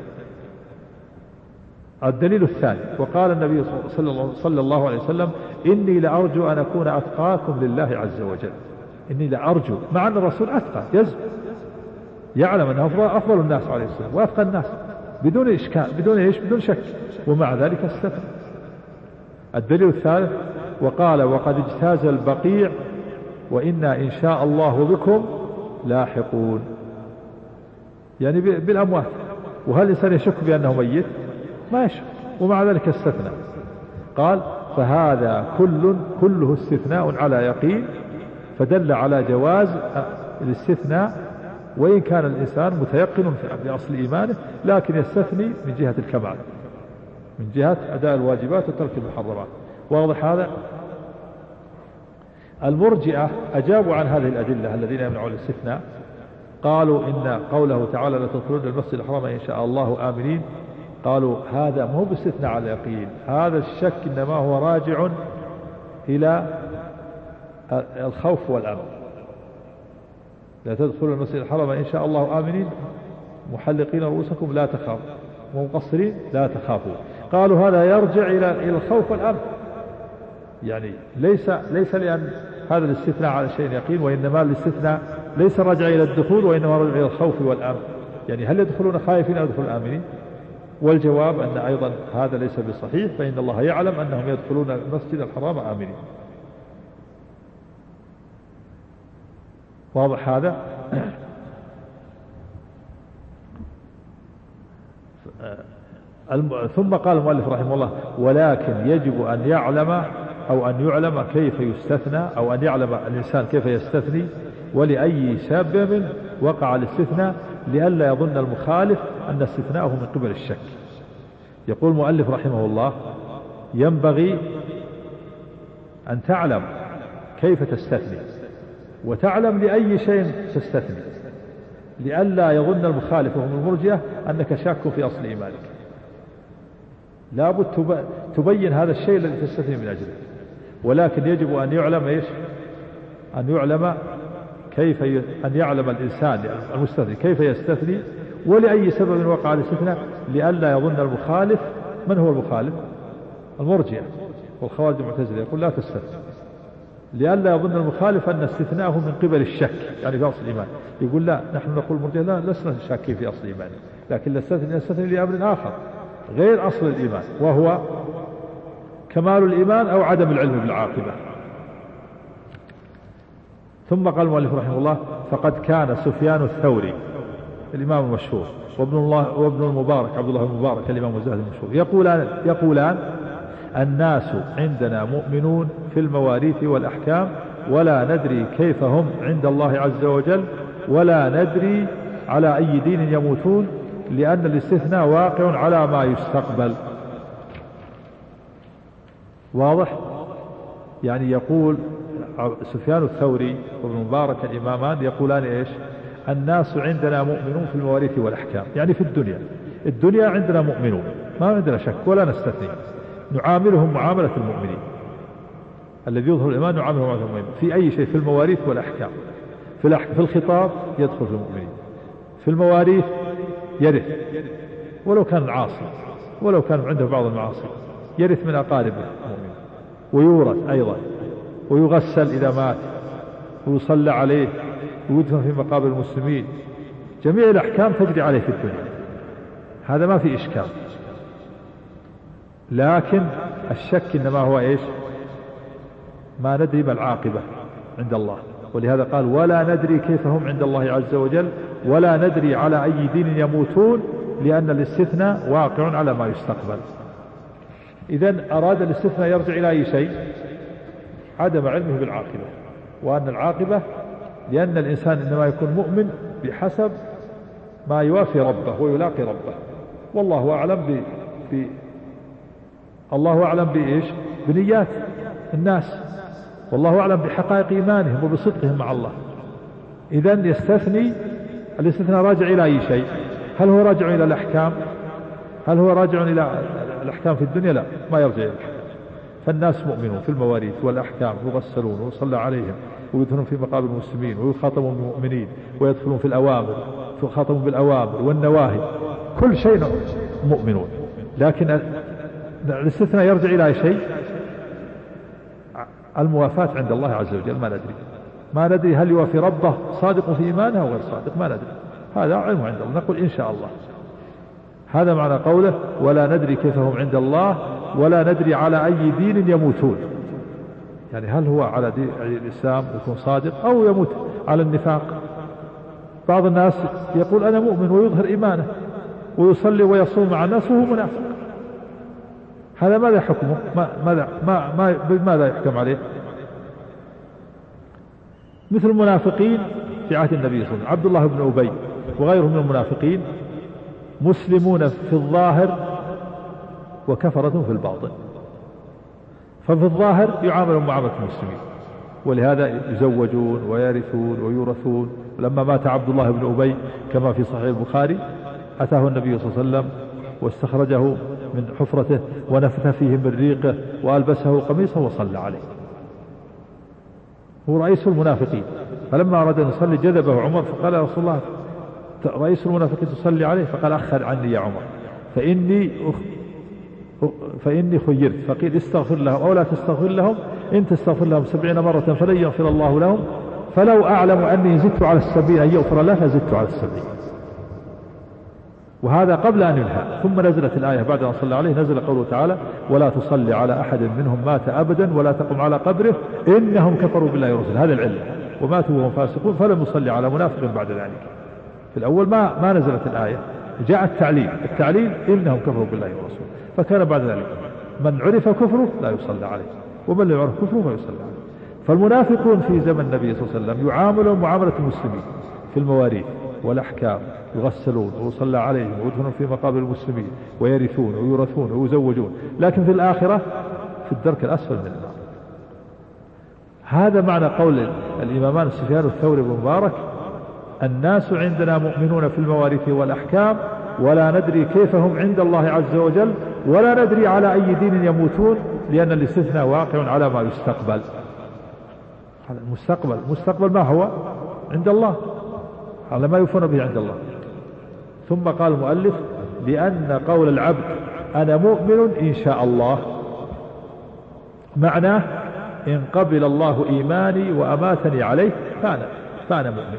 الدليل الثاني: وقال النبي صلى الله عليه وسلم: إني لأرجو أن أكون أتقاكم لله عز وجل. إني لأرجو، مع أن الرسول أتقى، يزم يعلم أنه أفضل الناس عليه السلام وأتقى الناس بدون إشكال، بدون إيش؟ بدون شك، ومع ذلك استثنى. الدليل الثالث: وقال: وقد اجتاز البقيع وإنا إن شاء الله بكم لاحقون، يعني بالأموات. وهل الإنسان يشك بأنه ميت؟ ما يشك، ومع ذلك استثنى. قال: فهذا كل كله استثناء على يقين، فدل على جواز الاستثناء وإن كان الإنسان متيقن في أصل إيمانه، لكن يستثني من جهة الكمال، من جهة أداء الواجبات وترك المحرمات. واضح هذا؟ المرجئة أجابوا عن هذه الأدلة الذين يمنعون الاستثناء، قالوا إن قوله تعالى لا تدخلون المسجد الحرام إن شاء الله آمنين، قالوا هذا مو باستثناء على اليقين، هذا الشك إنما هو راجع إلى الخوف والأمن. لا تدخلوا المسجد الحرام إن شاء الله آمنين محلقين رؤوسكم لا تخافوا ومقصرين لا تخافوا. قالوا هذا يرجع إلى إلى الخوف والأمن، يعني ليس ليس لأن هذا الاستثناء على شيء يقين، وإنما الاستثناء ليس راجع إلى الدخول وإنما راجع إلى الخوف والأمن. يعني هل يدخلون خائفين أو يدخلون آمنين؟ والجواب أن أيضا هذا ليس بصحيح، فإن الله يعلم أنهم يدخلون المسجد الحرام آمنين. واضح هذا؟ ثم قال المؤلف رحمه الله ولكن يجب أن يعلم أو أن يعلم كيف يستثنى، أو أن يعلم الإنسان كيف يستثني ولأي سبب وقع الاستثناء، لئلا يظن المخالف أن استثناءه من قبل الشك. يقول المؤلف رحمه الله ينبغي أن تعلم كيف تستثني وتعلم لأي شيء تستثني، لئلا يظن المخالف وهم المرجئة أنك شاك في أصل إيمانك. لابد تبين هذا الشيء الذي تستثني من أجله، ولكن يجب أن يعلم إيش؟ أن يعلم كيف ي... أن يعلم الإنسان المستثني كيف يستثني ولأي سبب وقع الاستثناء، لئلا يظن المخالف. من هو المخالف؟ المرجئة والخوارج المعتزلة يقول لا تستثني، لئلا يظن المخالف أن استثناءه من قبل الشك يعني في أصل الإيمان. يقول لا، نحن نقول المرجئة لا، لسنا شاكين في أصل الإيمان، لكن نستثني نستثني لأمر آخر غير أصل الإيمان، وهو كمال الإيمان أو عدم العلم بالعاقبة. ثم قال المؤلف رحمه الله فقد كان سفيان الثوري الإمام المشهور وابن الله وابن المبارك عبد الله المبارك الإمام الزاهد المشهور يقولان يقولان الناس عندنا مؤمنون في المواريث والأحكام ولا ندري كيف هم عند الله عز وجل ولا ندري على أي دين يموتون، لأن الاستثناء واقع على ما يستقبل. واضح؟ يعني يقول سفيان الثوري وابن مبارك الإمامان يقولان إيش؟ الناس عندنا مؤمنون في المواريث والأحكام، يعني في الدنيا الدنيا عندنا مؤمنون ما عندنا شك ولا نستثني، نعاملهم معاملة المؤمنين، الذي يظهر الإيمان نعاملهم معاملة المؤمنين في أي شيء، في المواريث والأحكام. في, الأح... في الخطاب يدخل في المؤمنين، في المواريث يرث ولو كان عاصي ولو كان عنده بعض المعاصي يرث من أقاربه المؤمنين، ويورث أيضا ويغسل إذا مات ويصلى عليه ويدفن في مقابر المسلمين. جميع الأحكام تجري عليه في الدنيا، هذا ما في إشكال. لكن الشك إنما هو إيش؟ ما ندري ما العاقبة عند الله، ولهذا قال ولا ندري كيف هم عند الله عز وجل ولا ندري على أي دين يموتون، لأن الاستثناء واقع على ما يستقبل. إذن أراد الاستثناء يرجع إلى أي شيء؟ عدم علمه بالعاقبة، وأن العاقبة لأن الإنسان إنما يكون مؤمن بحسب ما يوافي ربه ويلاقي ربه، والله أعلم ب... ب... الله أعلم بإيش؟ بنيات الناس، والله أعلم بحقائق إيمانهم وبصدقهم مع الله. إذن يستثني، الاستثناء راجع إلى أي شيء؟ هل هو راجع إلى الأحكام؟ هل هو راجع إلى الأحكام في الدنيا؟ لا، ما يرجع إلى الأحكام. فالناس مؤمنون في المواريث والأحكام يغسلون ويصلى عليهم ويدفنون في مقابر المسلمين ويخاطبون بالمؤمنين ويدخلون في الأوامر ويخاطبون بالأوامر والنواهي، كل شيء مؤمنون. لكن الاستثناء يرجع إلى شيء؟ الموافاة عند الله عز وجل ما ندري، ما ندري هل يوافي ربه صادق في إيمانه أو غير صادق، ما ندري، هذا علم عند الله، نقول إن شاء الله. هذا معنى قوله ولا ندري كيف هم عند الله ولا ندري على أي دين يموتون، يعني هل هو على دين الإسلام يكون صادق أو يموت على النفاق. بعض الناس يقول أنا مؤمن ويظهر إيمانه ويصلي ويصوم مع الناس وهو منافق، هذا ماذا حكمه؟ ما ماذا ما ما بماذا يحكم عليه؟ مثل المنافقين في عهد النبي صلى الله عليه وسلم عبد الله بن أبي وغيره من المنافقين مسلمون في الظاهر وكفرة في الباطن. ففي الظاهر يعاملون معاملة المسلمين، ولهذا يزوجون ويرثون ويورثون. ولما مات عبد الله بن أبي كما في صحيح البخاري أتاه النبي صلى الله عليه وسلم واستخرجه من حفرته ونفث فيه من ريقه وألبسه قميصه وصلى عليه. هو رئيس المنافقين، فلما أراد أن يصلي جذبه عمر فقال يا رسول الله رئيس المنافقين تصلي عليه؟ فقال أخر عني يا عمر فإني أخ فإني خيرت، فقيل استغفر لهم أو لا تستغفر لهم، إن تستغفر لهم سبعين مرة فلن يغفر الله لهم، فلو أعلم أني زدت على السبعين أن يغفر الله فزدت على السبعين. وهذا قبل أن ينهى. ثم نزلت الآية بعد أن صلى عليه، نزل قوله تعالى ولا تصلي على أحد منهم مات أبدا ولا تقم على قبره إنهم كفروا بالله ورسوله. هذا العلة، وماتوا وهم فاسقون فلم يصلي على منافق بعد ذلك. في الأول ما ما نزلت الآية، جاء التعليل التعليل إنهم كفروا بالله ورسوله، فكان بعد ذلك من عرف كفره لا يصلى عليه ومن لم يعرف كفره فيصلى عليه. فالمنافقون في زمن النبي صلى الله عليه وسلم يعاملون معاملة المسلمين في المواريث والأحكام، يغسلون ويصلى عليهم ويدفنون في مقابر المسلمين ويرثون ويورثون ويزوجون، لكن في الآخرة في الدرك الأسفل من النار. هذا معنى قول الإمامان سفيان الثوري ومبارك الناس عندنا مؤمنون في المواريث والأحكام ولا ندري كيف هم عند الله عز وجل ولا ندري على أي دين يموتون، لأن الاستثناء واقع على ما يستقبل. المستقبل المستقبل ما هو؟ عند الله، على ما يفون به عند الله. ثم قال المؤلف لأن قول العبد أنا مؤمن إن شاء الله معناه إن قبل الله إيماني وأماتني عليه فأنا, فأنا مؤمن.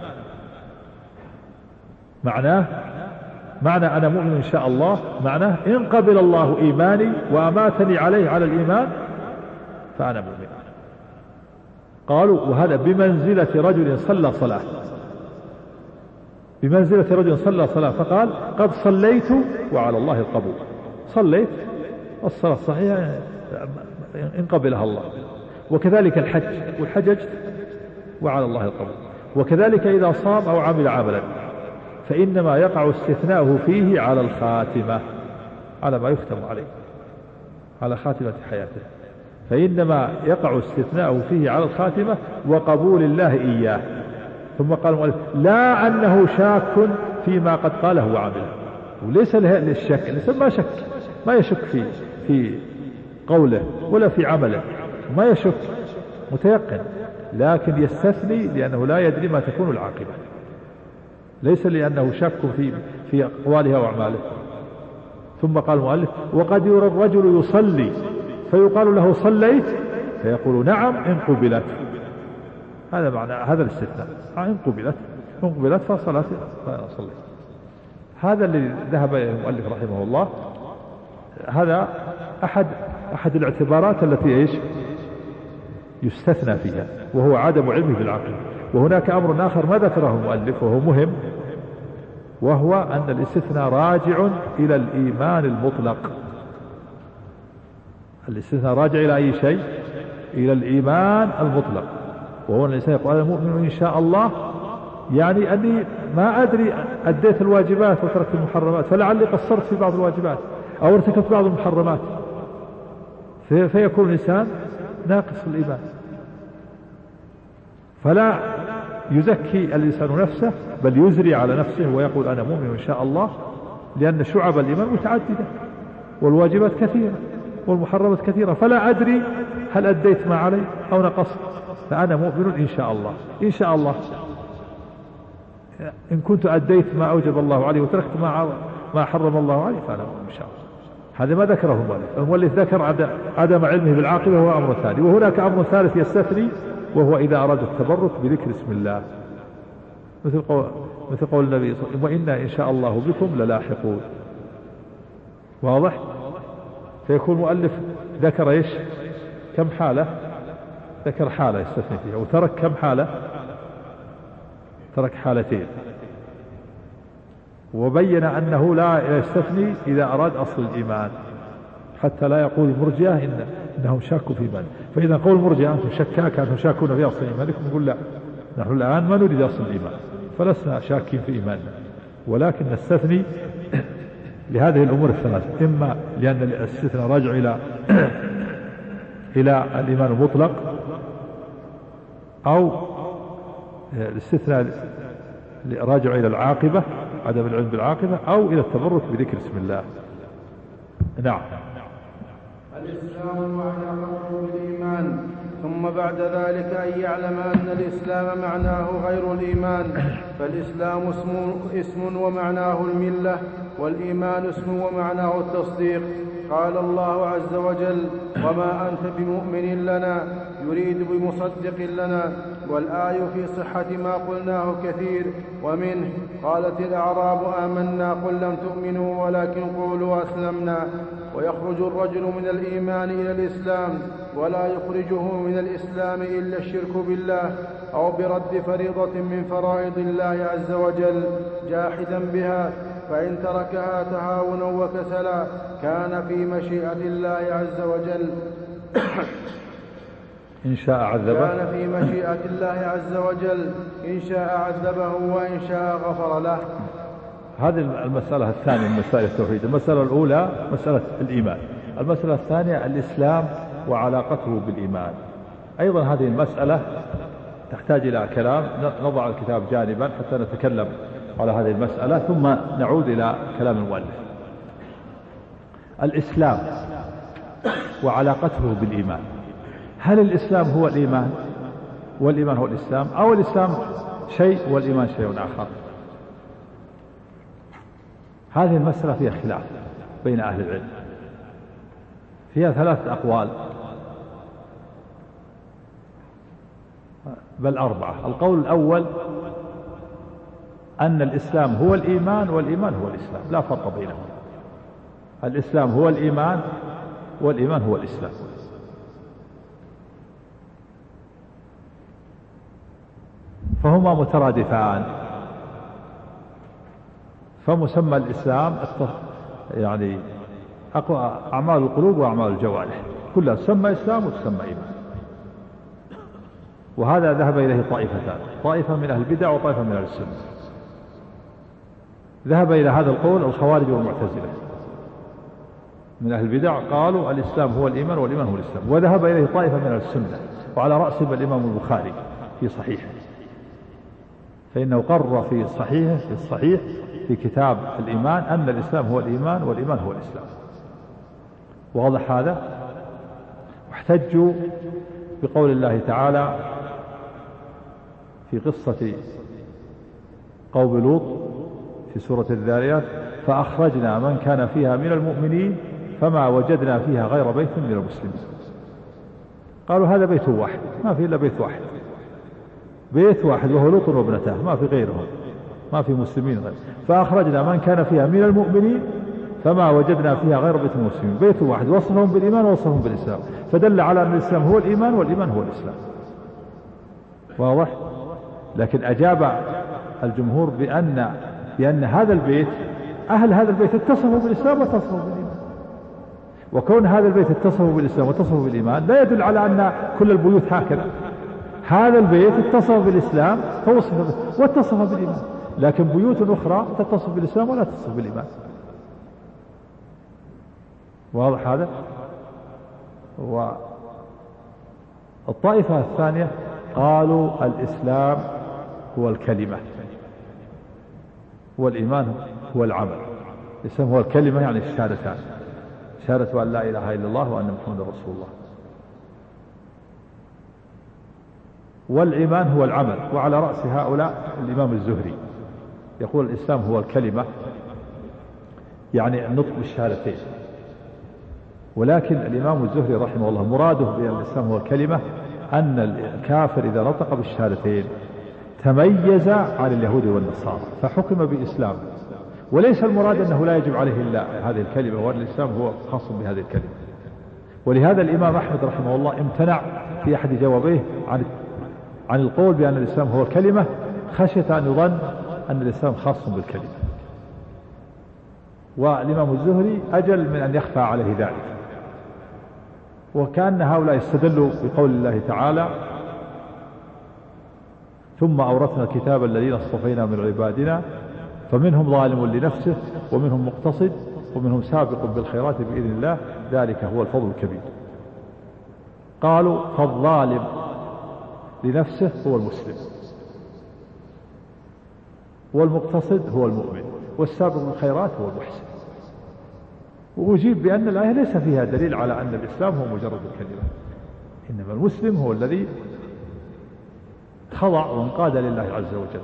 معناه معنى أنا مؤمن إن شاء الله معناه إن قبل الله إيماني وأماتني عليه على الإيمان فأنا مؤمن. قالوا وهذا بمنزلة رجل صلى صلاة، بمنزلة رجل صلى صلاة، فقال قد صليت وعلى الله القبول. صليت الصلاة الصحيحة إن قبلها الله، وكذلك الحج والحججت وعلى الله القبول، وكذلك إذا صام أو عمل عملا فإنما يقع استثناؤه فيه على الخاتمة، على ما يختم عليه، على خاتمة حياته، فإنما يقع استثناؤه فيه على الخاتمة وقبول الله إياه. ثم قال المؤلف لا أنه شاك فيما قد قاله وعمله، وليس للشك، الإنسان ما شك، ما يشك في في قوله ولا في عمله، ما يشك، متيقن، لكن يستثني لأنه لا يدري ما تكون العاقبة، ليس لأنه شك في في أقواله وأعماله. ثم قال المؤلف وقد يرى الرجل يصلي فيقال له صليت فيقول نعم إن قبلت. هذا معنى هذا الاستثناء، إن قبلت إن قبلت فصلت فصليت. هذا اللي ذهب إليه المؤلف رحمه الله. هذا أحد أحد الاعتبارات التي إيش يستثنى فيها، وهو عدم علمه بالعقل. وهناك أمر آخر ما ذكره المؤلف وهو مهم، وهو أن الاستثناء راجع إلى الإيمان المطلق. الاستثناء راجع إلى أي شيء؟ إلى الإيمان المطلق، وهو الإنسان يقول أنا مؤمن إن شاء الله، يعني أني ما أدري أديت الواجبات وتركت المحرمات، فلعلي قصرت في بعض الواجبات أو ارتكبت بعض المحرمات، في فيكون الإنسان ناقص الإيمان. فلا يزكي الإنسان نفسه بل يزري على نفسه ويقول أنا مؤمن إن شاء الله، لأن شعب الإيمان متعددة والواجبات كثيرة والمحرمات كثيرة، فلا أدري هل أديت ما علي أو نقصت، فأنا مؤمن إن شاء الله. إن شاء الله إن كنت أديت ما أوجب الله عليه وتركت ما ما حرم الله عليه فأنا مؤمن إن شاء الله. هذا ما ذكره المؤلف. المؤلف ذكر عدم علمه بالعاقبة وهو أمر ثاني. وهناك أمر ثالث يستثني، وهو إذا أراد التبرك بذكر اسم الله، مثل قول, مثل قول النبي صلى الله عليه وسلم وإنا إن شاء الله بكم للاحقون. واضح؟ فيكون المؤلف ذكر إيش كم حالة؟ ذكر حالة يستثني فيها، وترك كم حالة؟ ترك حالتين، وبين أنه لا يستثني إذا أراد أصل الإيمان، حتى لا يقول المرجئة إن إنهم شاكوا في إيمان. فإذا قول المرجئة أنتم شكاك أنتم شاكون في أصل إيمانكم، نقول لا، نحن الآن ما نريد أصل الإيمان فلسنا شاكين في إيماننا، ولكن نستثني لهذه الأمور الثلاثة، إما لأن الاستثناء راجع إلى إلى الإيمان المطلق، أو الاستثناء راجع إلى العاقبة عدم العلم بالعاقبة، أو إلى التبرك بذكر اسم الله. نعم. الإسلام وعلاقته بالإيمان، ثم بعد ذلك أن يعلم أن الإسلام معناه غير الإيمان، فالإسلام اسم, اسم ومعناه الملة، والإيمان اسم ومعناه التصديق. قال الله عز وجل: وما أنت بمؤمن لنا، يريد بمصدق لنا. والآية في صحة ما قلناه كثير، ومنه: قالت الأعراب آمنا قل لم تؤمنوا ولكن قولوا أسلمنا. ويخرج الرجل من الإيمان إلى الإسلام، ولا يخرجه من الإسلام إلا الشرك بالله أو برد فريضة من فرائض الله عز وجل جاحدا بها، فإن تركها تهاونا وكسلا كان في مشيئة الله عز وجل إن شاء عذبه كان في مشيئة الله عز وجل إن شاء عذبه وإن شاء غفر له. هذه المسألة الثانية من مسائل التوحيد. المسألة الأولى مسألة الإيمان، المسألة الثانية الإسلام وعلاقته بالإيمان. أيضا هذه المسألة تحتاج إلى كلام، نضع الكتاب جانبا حتى نتكلم على هذه المسألة ثم نعود إلى كلام المؤلف. الإسلام وعلاقته بالإيمان، هل الإسلام هو الإيمان والإيمان هو الإسلام، أو الإسلام شيء والإيمان شيء آخر؟ هذه المسألة فيها خلاف بين أهل العلم، فيها ثلاثة أقوال بل أربعة. القول الأول أن الإسلام هو الإيمان والإيمان هو الإسلام، لا فرق بينهم. الإسلام هو الإيمان والإيمان هو الإسلام. فهما مترادفان، فمسمى الإسلام يعني أعمال القلوب وأعمال الجوارح كلها تسمى إسلام وتسمى إيمان. وهذا ذهب إليه طائفتان، طائفة من أهل البدع وطائفة من أهل السنة. ذهب إلى هذا القول الخوارج والمعتزلة من أهل البدع، قالوا الإسلام هو الإيمان والإيمان هو الإسلام. وذهب إليه طائفة من أهل السنة، وعلى رأسهم الإمام البخاري في صحيحه، فإنه قرر في صحيحه في الصحيح في كتاب الإيمان أن الإسلام هو الإيمان والإيمان هو الإسلام. واضح هذا؟ واحتجوا بقول الله تعالى في قصة قوم لوط في سورة الذاريات: فأخرجنا من كان فيها من المؤمنين فما وجدنا فيها غير بيت من المسلمين. قالوا هذا بيت واحد، ما في إلا بيت واحد، بيت واحد وهو لوط وابنته، ما في غيرهم، ما في مسلمين غير. فأخرجنا من كان فيها من المؤمنين فما وجدنا فيها غير بيت من المسلمين، بيت واحد وصفهم بالإيمان ووصفهم بالإسلام، فدل على أن الإسلام هو الإيمان والإيمان هو الإسلام. واضح؟ لكن أجاب الجمهور بأن بأن هذا البيت أهل هذا البيت اتصفوا بالإسلام واتصفوا بالإيمان، وكون هذا البيت اتصفوا بالإسلام واتصفوا بالإيمان لا يدل على أن كل البيوت هكذا. هذا البيت اتصف بالإسلام فوصف واتصف بالإيمان، لكن بيوت أخرى تتصف بالإسلام ولا تتصف بالإيمان. واضح هذا؟ والطائفة الثانية قالوا الإسلام هو الكلمة والإيمان هو العمل. الإسلام هو الكلمة يعني الشهادتان، شهادة أن لا إله إلا الله وأن محمد رسول الله، والإيمان هو العمل. وعلى رأس هؤلاء الإمام الزهري يقول الإسلام هو الكلمة يعني النطق بالشهادتين، ولكن الإمام الزهري رحمه الله مراده بأن الإسلام هو الكلمة أن الكافر إذا نطق بالشهادتين تميز عن اليهود والنصارى فحكم بإسلام، وليس المراد أنه لا يجب عليه إلا هذه الكلمة، وأن الإسلام هو خاص بهذه الكلمة. ولهذا الإمام أحمد رحمه الله امتنع في أحد جوابيه عن عن القول بأن الإسلام هو الكلمة، خشية أن يظن أن الإسلام خاص بالكلمة. والإمام الزهري أجل من أن يخفى عليه ذلك. وكأن هؤلاء استدلوا بقول الله تعالى: ثم أورثنا الكتاب الذين اصطفينا من عبادنا فمنهم ظالم لنفسه ومنهم مقتصد ومنهم سابق بالخيرات بإذن الله ذلك هو الفضل الكبير. قالوا فالظالم لنفسه هو المسلم والمقتصد هو المؤمن والسابق بالخيرات هو المحسن. وأجيب بأن الآية ليس فيها دليل على أن الإسلام هو مجرد الكلمة، إنما المسلم هو الذي خضع وانقاد لله عز وجل.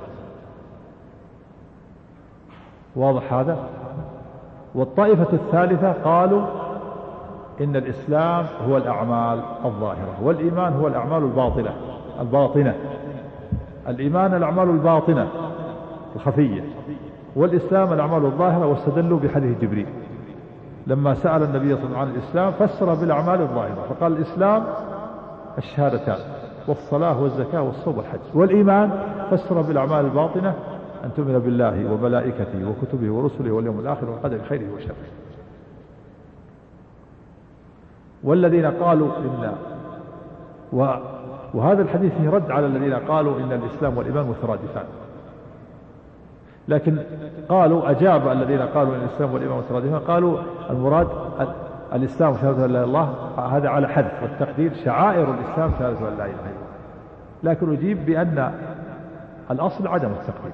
واضح هذا؟ والطائفة الثالثة قالوا إن الإسلام هو الأعمال الظاهرة والإيمان هو الأعمال الباطنة الباطنة الإيمان الأعمال الباطنة الخفية والإسلام الأعمال الظاهرة. واستدلوا بحديث جبريل لما سأل النبي صلى الله عليه وسلم عن الإسلام فسر بالأعمال الظاهرة فقال الإسلام الشهادتان والصلاة والزكاة والصوم والحج. والإيمان فسر بالأعمال الباطنة أن تؤمن بالله وملائكته وكتبه ورسله واليوم الآخر والقدر خيره وشره. والذين قالوا إن و... وهذا الحديث فيه رد على الذين قالوا إن الإسلام والإيمان مترادفان، لكن قالوا أجاب الذين قالوا إن الإسلام والإيمان مترادفان قالوا المراد الإسلام شهادة لا إله إلا الله، هذا على حذف والتقدير شعائر الإسلام شهادة لا إله إلا الله. لكن أجيب بأن الأصل عدم التقدير.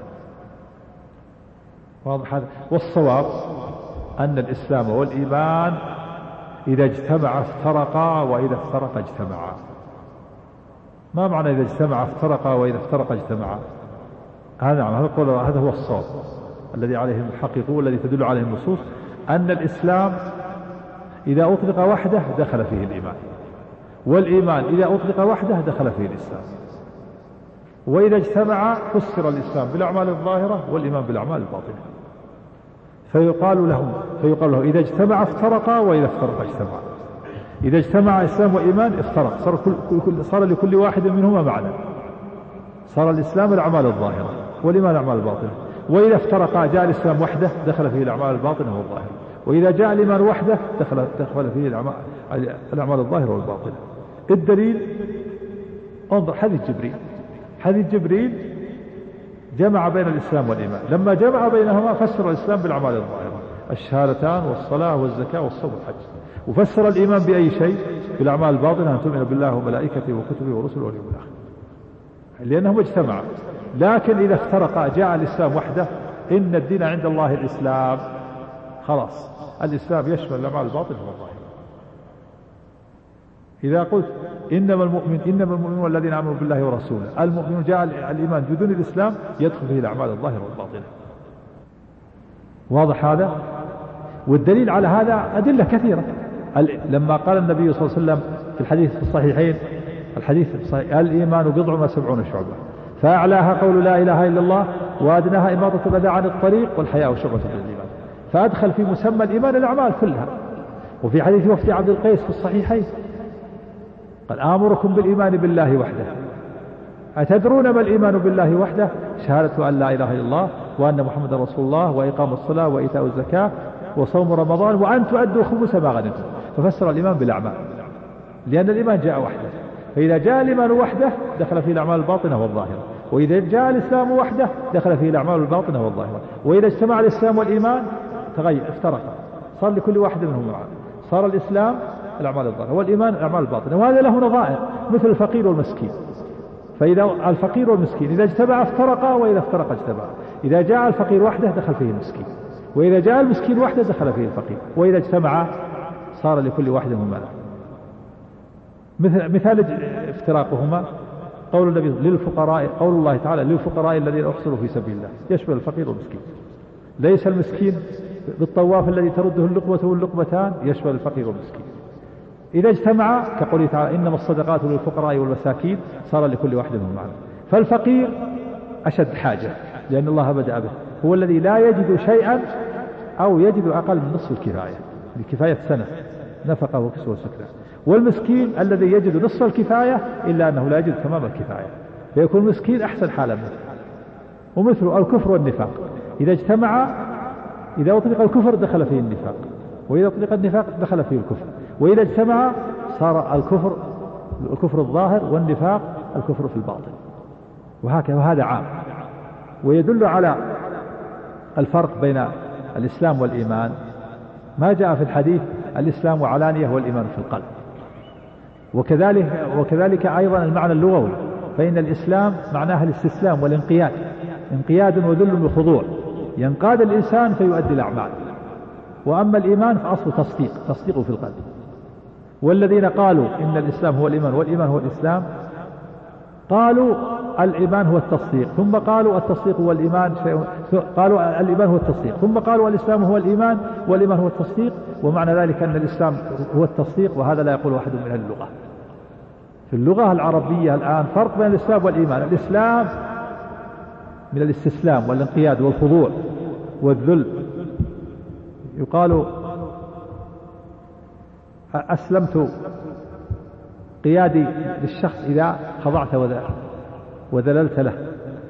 واضح هذا؟ والصواب أن الإسلام والإيمان إذا اجتمع افترقا وإذا افترقا اجتمعا. ما معنى إذا اجتمع افترقا وإذا افترقا اجتمعا؟ هذا هذا هو الصواب الذي عليه المحققون والذي تدل عليه النصوص أن الإسلام إذا أطلق وحده دخل فيه الإيمان، والإيمان إذا أطلق وحده دخل فيه الإسلام. وإذا اجتمع فسر الإسلام بالأعمال الظاهرة والإيمان بالأعمال الباطنة. فيقال لهم فيقال له إذا اجتمع افترقا وإذا افترقا اجتمعا. إذا اجتمع إسلام وإيمان افترق، صار, كل صار لكل واحد منهما معنى. صار الإسلام الأعمال الظاهرة والإيمان الأعمال الباطنة. وإذا افترقا جاء الإسلام وحده دخل فيه الأعمال الباطنة والظاهرة، وإذا جاء الإيمان وحده دخل, دخل فيه الأعمال, الأعمال الظاهرة والباطنة. الدليل انظر حديث جبريل. حديث جبريل جمع بين الإسلام والإيمان، لما جمع بينهما فسر الإسلام بالأعمال الظاهرة الشهادتان والصلاة والزكاة والصوم والحج، وفسر الإيمان بأي شيء؟ بالأعمال الباطنة أن تؤمن بالله وملائكته وكتبه ورسله واليوم الآخر، لأنهم اجتمعوا. لكن إذا افترقا جاء الإسلام وحده. إن الدين عند الله الإسلام، خلاص الإسلام يشمل الأعمال الباطنة والظاهرة. إذا قلت إنما المؤمن إنما المؤمنون الذين آمنوا بالله ورسوله، المؤمن جاء الإيمان بدون الإسلام يدخل فيه الأعمال الظاهرة والباطنة. واضح هذا؟ والدليل على هذا أدلة كثيرة. لما قال النبي صلى الله عليه وسلم في الحديث في الصحيحين، الحديث الصحيح الإيمان بضع وسبعون شعبة فأعلاها قول لا إله إلا الله وأدناها إماطة الأذى عن الطريق والحياء شعبة من الإيمان. فأدخل في مسمى الإيمان الأعمال كلها. وفي حديث وفد عبد القيس في الصحيحين قال آمركم بالإيمان بالله وحده. أتدرون ما الإيمان بالله وحده؟ شهادة أن لا إله إلا الله وأن محمد رسول الله وإقام الصلاة وإيتاء الزكاة وصوم رمضان وأن تؤدوا خمس ما غنمتم. ففسر الإيمان بالأعمال لأن الإيمان جاء وحده. فإذا جاء الإيمان وحده دخل فيه الأعمال الباطنة والظاهرة، وإذا جاء الإسلام وحده دخل فيه الأعمال الباطنة والظاهرة. وإذا اجتمع الإسلام والإيمان تغير افترق، صار لكل واحد منهم معه. صار الإسلام الأعمال الظاهرة والإيمان الأعمال الباطنة، وهذا له نظائر مثل الفقير والمسكين. فإذا الفقير والمسكين إذا اجتمع افترقا وإذا افترق اجتمعا. إذا جاء الفقير وحده دخل فيه المسكين، وإذا جاء المسكين وحده دخل فيه الفقير، وإذا اجتمع صار لكل واحد منهما. مثل مثال افتراقهما قول النبي للفقراء، قول الله تعالى للفقراء الذين أحصروا في سبيل الله، يشمل الفقير والمسكين. ليس المسكين بالطواف الذي ترده اللقمة واللقمتان، يشمل الفقير والمسكين. إذا اجتمع كقوله تعالى إنما الصدقات للفقراء والمساكين، صار لكل واحد منهم معنى. فالفقير أشد حاجة لأن الله بدأ به، هو الذي لا يجد شيئا أو يجد أقل من نصف الكفاية لكفاية سنة نفقة وكسوة وسكنة. والمسكين الذي يجد نصف الكفاية إلا أنه لا يجد تمام الكفاية، فيكون المسكين أحسن حالا منه. ومثل الكفر والنفاق، إذا اجتمع إذا أطلق الكفر دخل فيه النفاق، وإذا أطلق النفاق دخل فيه الكفر، وإذا اجتمع صار الكفر الكفر الظاهر والنفاق الكفر في الباطن. وهكذا، وهذا عام. ويدل على الفرق بين الإسلام والإيمان ما جاء في الحديث الإسلام علانية والإيمان في القلب. وكذلك, وكذلك أيضا المعنى اللغوي، فإن الإسلام معناها الاستسلام والانقياد، انقياد وذل وخضوع، ينقاد الإنسان فيؤدي الأعمال. وأما الإيمان فأصله تصديق، تصديقه في القلب. والذين قالوا إن الإسلام هو الإيمان والإيمان هو الإسلام قالوا الإيمان هو التصديق، ثم قالوا التصديق هو الإيمان، قالوا الإيمان هو التصديق، ثم قالوا الإسلام هو الإيمان والإيمان هو التصديق. ومعنى ذلك أن الإسلام هو التصديق، وهذا لا يقول أحد من أهل اللغة. في اللغة العربية الآن فرق بين الإسلام والإيمان. الإسلام من الاستسلام والانقياد والخضوع والذل، يقال أسلمت قيادي للشخص إذا خضعت وذللت له.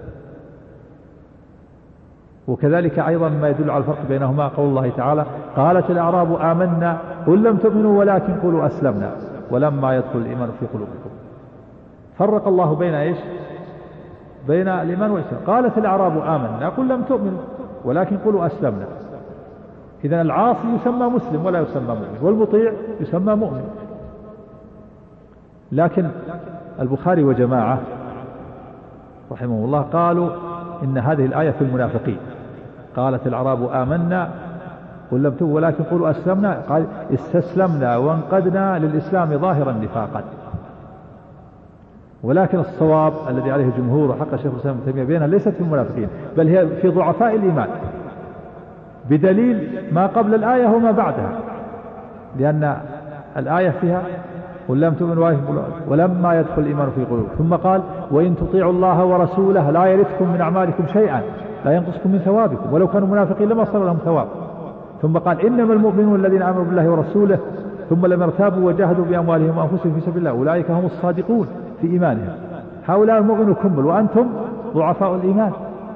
وكذلك أيضا ما يدل على الفرق بينهما قول الله تعالى قالت الأعراب آمنا قل لم تؤمنوا ولكن قولوا أسلمنا ولما يدخل الإيمان في قلوبكم. فرق الله بين إيش؟ بين الإيمان والإسلام. قالت الأعراب آمنا قل لم تؤمنوا ولكن قولوا أسلمنا. إذن العاصي يسمى مسلم ولا يسمى مؤمن، والمطيع يسمى مؤمن. لكن البخاري وجماعة رحمه الله قالوا إن هذه الآية في المنافقين. قالت الأعراب آمنا قل لم تؤمنوا ولكن قولوا أسلمنا، قال استسلمنا وانقدنا للإسلام ظاهرا نفاقا. ولكن الصواب الذي عليه الجمهور وحق الشيخ الإسلام ابن تيمية بينها ليست في المنافقين، بل هي في ضعفاء الإيمان، بدليل ما قبل الآية وما بعدها. لأن الآية فيها قل لم تؤمنوا ولما يدخل الإيمان في قلوبكم، ثم قال وإن تطيعوا الله ورسوله لا يلتكم من أعمالكم شيئا لا ينقصكم من ثوابكم ولو كانوا منافقين لما صار لهم ثواب. ثم قال إنما المؤمنون الذين آمنوا بالله ورسوله ثم لم يرتابوا وجاهدوا بأموالهم وأنفسهم في سبيل الله أولئك هم الصادقون في إيمانهم. هؤلاء المؤمنون كمل وأنتم ضعفاء الإيمان.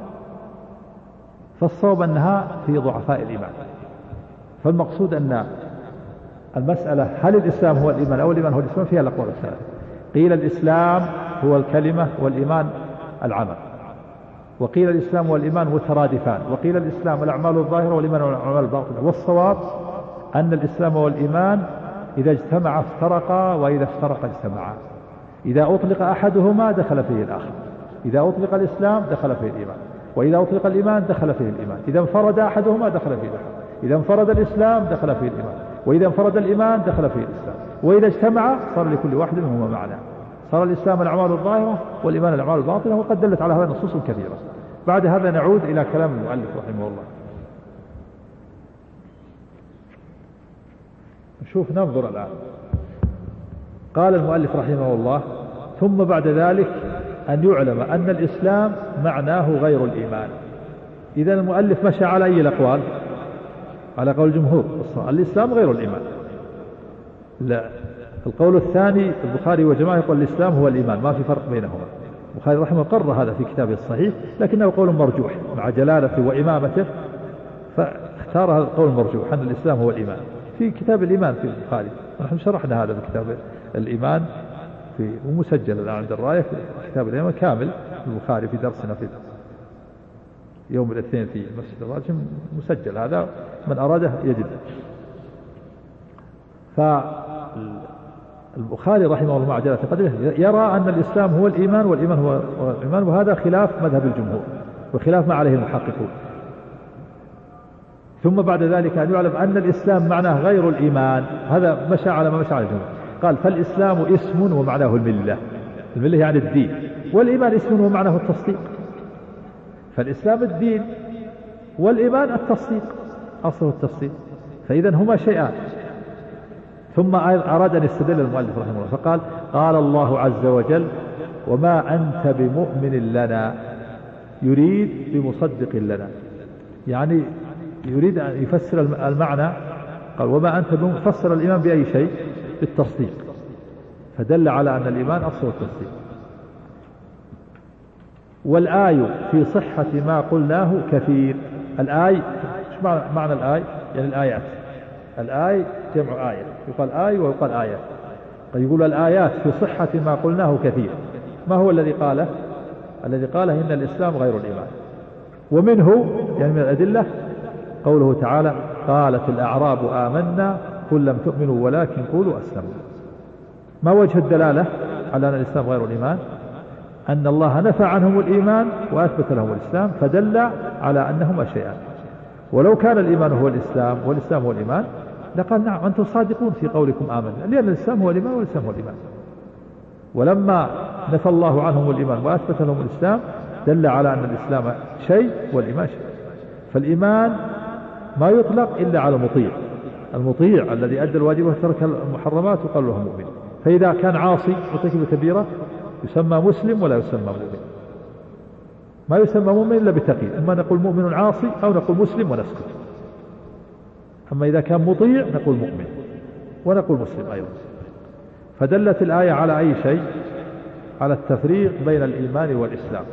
فالصواب أنها في ضعفاء الإيمان. فالمقصود أن المسألة هل الإسلام هو الإيمان أو الإيمان هو الإسلام فيها الأقوال الثلاثة. قيل الإسلام هو الكلمة والإيمان العمل، وقيل الإسلام والإيمان مترادفان، وقيل الإسلام الأعمال الظاهرة والإيمان الأعمال الباطنة. والصواب أن الإسلام والإيمان إذا اجتمعا افترقا وإذا افترقا اجتمعا. إذا أطلق أحدهما دخل فيه الآخر. إذا أطلق الإسلام دخل فيه الإيمان، وإذا أطلق الإيمان دخل فيه الإيمان. إذا انفرد أحدهما دخل فيه الآخر. إذا انفرد الإسلام دخل فيه الإيمان، وإذا انفرد الإيمان دخل فيه الإسلام. وإذا اجتمع صار لكل واحد منهما معنى. صار الإسلام الأعمال الظاهرة والإيمان الأعمال الباطنة، وقد دلت على هذا نصوص كثيرة. بعد هذا نعود إلى كلام المؤلف رحمه الله. نشوف ننظر الآن. قال المؤلف رحمه الله ثم بعد ذلك أن يعلم أن الإسلام معناه غير الإيمان. إذا المؤلف مشى على أي الأقوال؟ على قول الجمهور الإسلام غير الإيمان. لا، القول الثاني البخاري وجماعة يقول الإسلام هو الإيمان، ما في فرق بينهما. البخاري رحمه قرر هذا في كتابه الصحيح، لكنه قول مرجوح مع جلالته وإمامته، فاختار هذا القول المرجوح أن الإسلام هو الإيمان في كتاب الإيمان في البخاري. نحن شرحنا هذا في كتاب الإيمان في ومسجل الآن عند الراية في كتاب الإيمان كامل في البخاري في درسنا في يوم الاثنين في مسجد الراجم مسجل، هذا من أراده يجد. فالبخاري رحمه الله مع جلالة قدره يرى أن الإسلام هو الإيمان والإيمان هو الإيمان، وهذا خلاف مذهب الجمهور وخلاف ما عليه المحققون. ثم بعد ذلك أن يعلم أن الإسلام معناه غير الإيمان، هذا مشى على ما مشى على الجمهور. قال فالإسلام اسم ومعناه الملة، الملة يعني الدين، والإيمان اسم ومعناه التصديق. فالإسلام الدين والإيمان التصديق، أصله التصديق، فإذا هما شيئان. ثم أراد أن يستدل المؤلف رحمه الله فقال قال الله عز وجل وما أنت بمؤمن لنا، يريد بمصدق لنا، يعني يريد أن يفسر المعنى. قال وما أنت بمفسر الإيمان بأي شيء؟ بالتصديق، فدل على أن الإيمان أصله التصديق. والآي في صحة ما قلناه كثير. الآي ايش معنى الآي؟ يعني الآيات. الآي جمع آية، يقال آي ويقال آيات. قد يقول الآيات في صحة ما قلناه كثير. ما هو الذي قاله؟ الذي قاله إن الإسلام غير الإيمان. ومنه يعني من الأدلة قوله تعالى قالت الأعراب آمنا قل لم تؤمنوا ولكن قولوا أسلموا. ما وجه الدلالة على أن الإسلام غير الإيمان؟ أن الله نفى عنهم الإيمان وأثبت لهم الإسلام، فدل على أنهما شيئان. ولو كان الإيمان هو الإسلام والإسلام هو الإيمان لقال نعم أنتم صادقون في قولكم آمنا، لأن الإسلام هو الإيمان والإسلام هو الإيمان. ولما نفى الله عنهم الإيمان وأثبت لهم الإسلام دل على أن الإسلام شيء والإيمان شيء. فالإيمان ما يطلق إلا على المطيع، المطيع الذي أدى الواجب وترك المحرمات وقال له مؤمن. فإذا كان عاصي مرتكب كبيرة يسمى مسلم ولا يسمى مؤمن، ما يسمى مؤمن إلا بتقي، إما نقول مؤمن عاصي أو نقول مسلم ونسكت. أما إذا كان مطيع نقول مؤمن ونقول مسلم أيضا. فدلت الآية على أي شيء؟ على التفريق بين الإيمان والإسلام.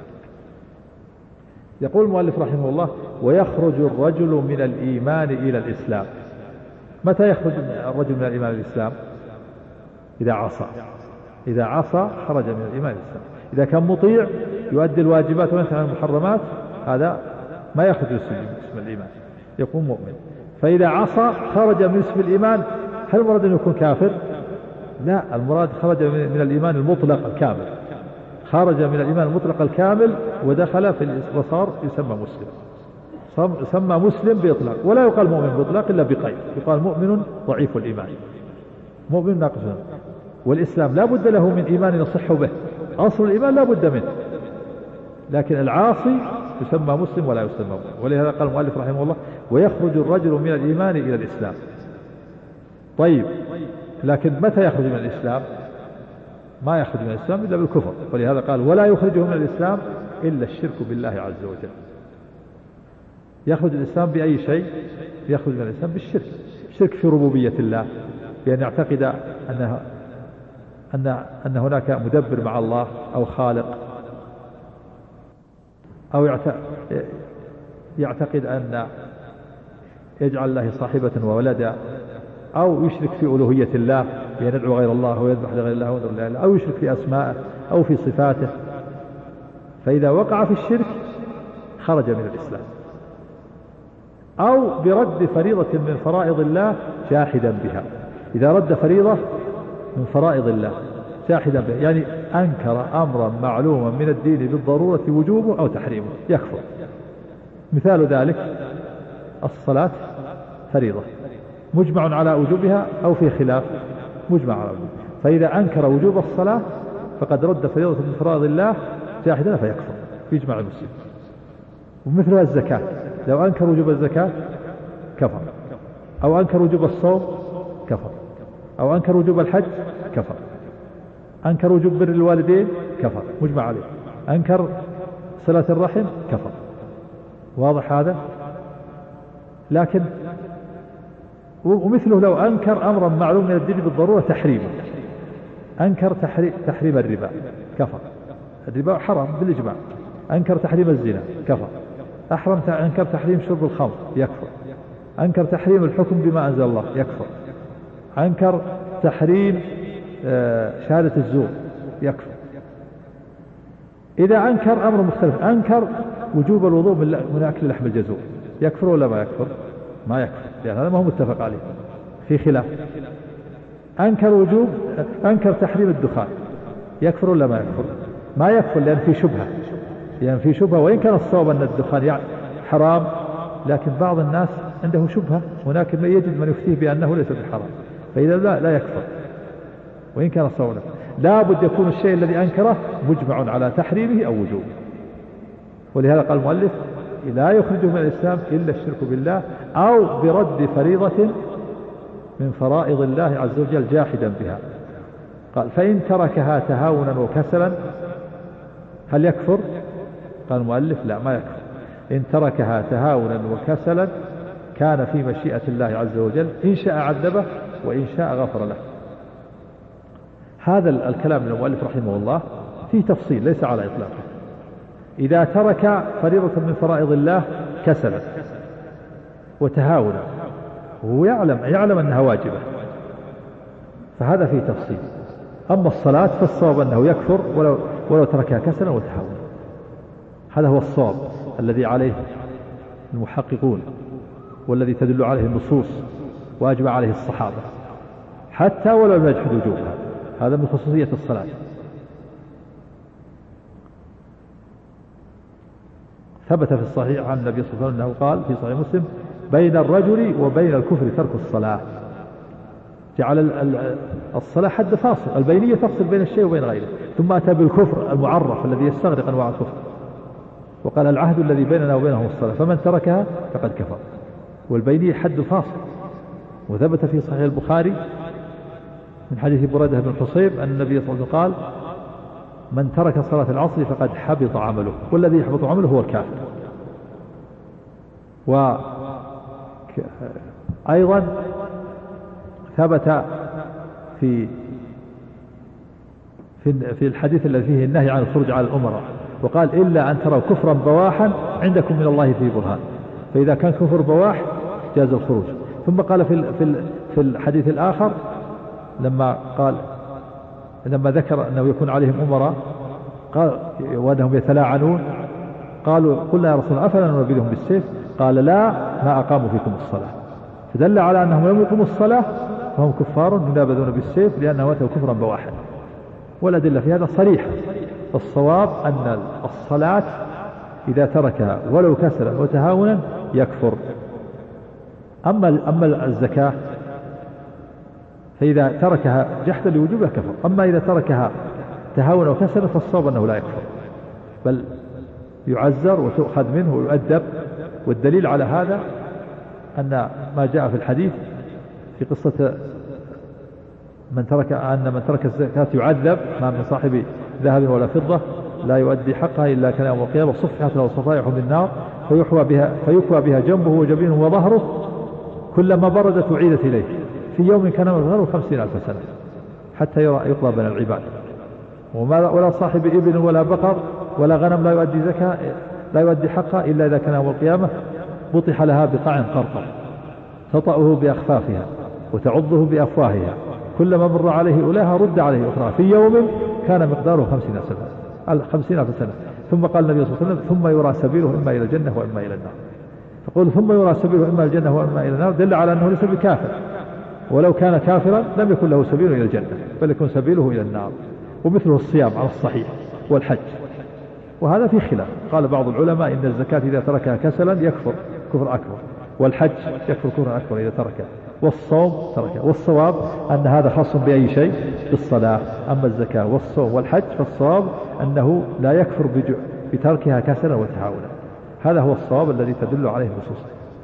يقول المؤلف رحمه الله ويخرج الرجل من الإيمان إلى الإسلام. متى يخرج الرجل من الإيمان إلى الإسلام؟ إذا عصى، إذا عصى خرج من الإيمان إلى الإسلام. إذا كان مطيع يؤدي الواجبات وينتهي عن المحرمات هذا ما يخرج من اسم الإيمان، يكون مؤمن. فإذا عصى خرج من اسم الإيمان. هل المراد أن يكون كافر؟ لا، المراد خرج من الإيمان المطلق الكامل، خرج من الإيمان المطلق الكامل ودخل في وصار يسمى مسلم، يسمى مسلم بإطلاق. ولا يقال مؤمن بإطلاق إلا بقيد، يقال مؤمن ضعيف الإيمان، مؤمن ناقص. والإسلام لا بد له من إيمان يصح به، أصل الإيمان لا بد منه، لكن العاصي يسمى مسلم ولا يسمى مؤمن. ولهذا قال المؤلف رحمه الله ويخرج الرجل من الإيمان إلى الإسلام. طيب، لكن متى يخرج من الإسلام؟ ما يخرج من الإسلام إلا بالكفر. ولهذا قال ولا يخرجه من الإسلام إلا الشرك بالله عز وجل. يخرج الإسلام بأي شيء؟ يخرج من الإسلام بالشرك، الشرك في ربوبية الله، بأن يعتقد أنها أن أن هناك مدبر مع الله أو خالق، أو يعتقد أن يجعل الله صاحبة وولدا، أو يشرك في ألوهية الله بأن يدعو غير الله ويذبح لغير الله وينذر لغير الله، أو يشرك في أسمائه أو في صفاته. فإذا وقع في الشرك خرج من الإسلام. أو برد فريضة من فرائض الله جاحدا بها، إذا رد فريضة من فرائض الله جاحدا بها، يعني أنكر أمرا معلوما من الدين بالضرورة وجوبه أو تحريمه، يكفر. مثال ذلك الصلاة فريضة مجمع على وجوبها أو في خلاف مجمع على وجوبها، فإذا أنكر وجوب الصلاة فقد رد فريضة من فرائض الله جاحدا فيكفر في إجماع المسلمين. ومثلها الزكاة، لو أنكر وجوب الزكاة كفر، أو أنكر وجوب الصوم كفر، أو أنكر وجوب الحج كفر، أنكر وجوب بر الوالدين كفر مجمع عليه، أنكر صلة الرحم كفر. واضح هذا؟ لكن ومثله لو أنكر أمرا معلوم من الدين بالضرورة تحريمه، أنكر تحريم الربا كفر، الربا حرام بالإجماع. أنكر تحريم الزنا كفر، أحرم أنكر تحريم شرب الخمر يكفر، أنكر تحريم الحكم بما أنزل الله يكفر، أنكر تحريم شهادة الزور يكفر. إذا أنكر أمر مختلف، أنكر وجوب الوضوء من أكل لحم الجزور يكفر ولا ما يكفر؟ ما يكفر، يعني هذا ما هو متفق عليه، في خلاف. أنكر وجوب أنكر تحريم الدخان يكفر ولا ما يكفر؟ ما يكفر، لأن في شبهة، يعني في شبهة. وإن كان الصواب أن الدخان حرام، لكن بعض الناس عنده شبهة، هناك يجد من يفتيه بأنه ليس بحرام، فإذا لا لا يكفر وإن كان الصواب. لا بد يكون الشيء الذي أنكره مجمع على تحريمه أو وجوبه. ولهذا قال المؤلف لا يخرجه من الإسلام إلا الشرك بالله أو برد فريضة من فرائض الله عز وجل جاحدا بها. قال فإن تركها تهاونا وكسلا هل يكفر؟ قال المؤلف لا، ما يكفر. إن تركها تهاونا وكسلا كان في مشيئة الله عز وجل، إن شاء عذبه وإن شاء غفر له. هذا الكلام من المؤلف رحمه الله فيه تفصيل ليس على إطلاقه. إذا ترك فريضة من فرائض الله كسلا وتهاونا وهو يعلم يعلم أنها واجبة فهذا فيه تفصيل. أما الصلاة فالصواب أنه يكفر ولو, ولو تركها كسلا وتهاونا. هذا هو الصواب الذي عليه المحققون والذي تدل عليه النصوص وأجمع عليه الصحابة حتى ولو لم يجحد وجوبها. هذا من خصوصية الصلاة. ثبت في الصحيح عن النبي صلى الله عليه وسلم أنه قال في صحيح مسلم: بين الرجل وبين الكفر ترك الصلاة. جعل الصلاة حد فاصل، البينية تفصل بين الشيء وبين غيره. ثم أتى بالكفر المعرف الذي يستغرق أنواع الكفر، وقال: العهد الذي بيننا وبينهم الصلاة فمن تركها فقد كفر. والبينية حد فاصل. وثبت في صحيح البخاري من حديث بريدة بن حصيب أن النبي صلى الله عليه وسلم قال: من ترك صلاة العصر فقد حبط عمله، والذي يحبط عمله هو الكافر. وأيضا ثبت في في الحديث الذي فيه النهي عن الخروج على الأمراء، وقال: إلا أن تروا كفرا بواحا عندكم من الله فيه برهان. فإذا كان كفر بواح جاز الخروج. ثم قال في في الحديث الآخر لما قال لما ذكر أنه يكون عليهم أمراء قال وأنهم يتلاعنون، قالوا: قلنا يا رسول الله أفلا ننبذهم بالسيف؟ قال: لا، ما أقاموا فيكم الصلاة. فدل على أنهم لم يقيموا الصلاة فهم كفار ينابذون بالسيف لأنهم أتوا كفرا بواحا. والأدلة في هذا صريحة. الصواب أن الصلاة إذا تركها ولو كسلا وتهاونا يكفر. أما أما الزكاة فإذا تركها جحدا لوجوبها كفر. أما إذا تركها تهاونا وكسلا فالصواب أنه لا يكفر، بل يعزر وتؤخذ منه ويؤدب. والدليل على هذا أن ما جاء في الحديث في قصة من ترك أن من ترك الزكاة يعذب، ما من صاحب ذهب ولا فضة لا يؤدي حقها إلا كان يوم القيامة صفحت له صفائح من نار فيحوى بها فيكوى بها جنبه وجبينه وظهره كلما بردت أعيدت إليه في يوم كان مقداره خمسين ألف سنة حتى يقضى بين العباد. وما ولا صاحب إبل ولا بقر ولا غنم لا يؤدي زكاة لا يؤدي حقها إلا إذا كان يوم القيامة بطح لها بقاع قرقر تطأه بأخفافها وتعضه بأفواهها، كلما مر عليه أولاها رد عليه أخرى في يوم كان مقداره خمسين سنة خمسين ألف سنة. ثم قال النبي صلى الله عليه وسلم: ثم يرى سبيله إما إلى الجنة وإما إلى النار. فقول ثم يرى سبيله إما إلى الجنة وإما إلى النار دل على أنه ليس بكافر، ولو كان كافرا لم يكن له سبيل إلى الجنة بل يكون سبيله إلى النار. ومثله الصيام على الصحيح والحج، وهذا في خلاف. قال بعض العلماء إن الزكاة إذا تركها كسلا يكفر كفر أكبر، والحج يكفر كفر أكبر إذا تركها، والصوم تركها. والصواب أن هذا خاص بأي شيء بالصلاة. أما الزكاة والصوم والحج فالصواب أنه لا يكفر بتركها كسلا وتهاونا. هذا هو الصواب الذي تدل عليه النصوص.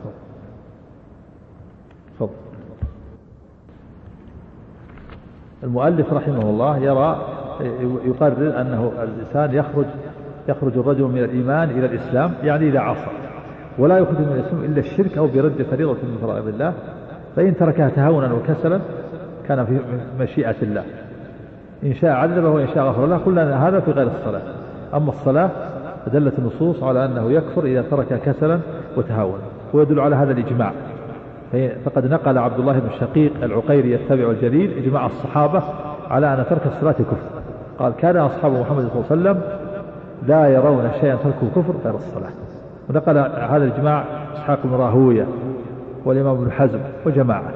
المؤلف رحمه الله يرى يقرر أنه الإنسان يخرج يخرج الرجل من الإيمان إلى الإسلام، يعني إذا عصى، ولا يخرج من الإسلام إلا الشرك أو برد فريضة من فرائض الله. فإن تركها تهاونا وكسلا كان في مشيئة الله، إن شاء عذبه وإن شاء غفر له. قلنا هذا في غير الصلاة. أما الصلاة فدلت النصوص على أنه يكفر إذا ترك كسلا وتهاونا، ويدل على هذا الإجماع. فقد نقل عبد الله بن شقيق العقيري يتبع الجليل إجماع الصحابة على أن ترك الصلاة كفر. قال: كان أصحاب محمد صلى الله عليه وسلم لا يرون شيئا تركه كفر غير الصلاة. ونقل هذا الإجماع إسحاق بن راهوية والإمام ابن حزم وجماعة،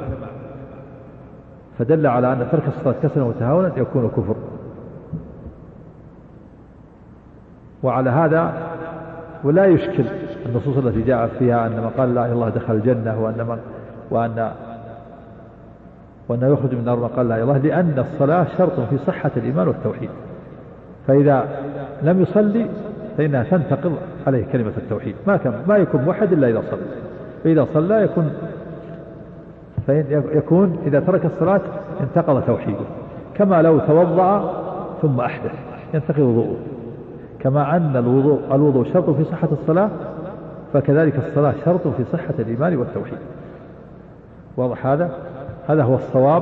فدل على أن ترك الصلاة كسلا وتهاونا يكون كفر. وعلى هذا ولا يشكل النصوص التي جاءت فيها أن من قال لا إله إلا الله دخل الجنة، وأن من وأن وأنه يخرج من النار من قال لا إله إلا الله، لأن الصلاة شرط في صحة الإيمان والتوحيد. فإذا لم يصلي فإنها تنتقض عليه كلمة التوحيد. ما كان ما يكون موحد إلا إذا صلى، فإذا صلى يكون يكون إذا ترك الصلاة انتقض توحيده، كما لو توضأ ثم أحدث ينتقض وضوءه. كما أن الوضوء الوضوء شرط في صحة الصلاة، فكذلك الصلاة شرط في صحة الإيمان والتوحيد. واضح هذا؟ هذا هو الصواب،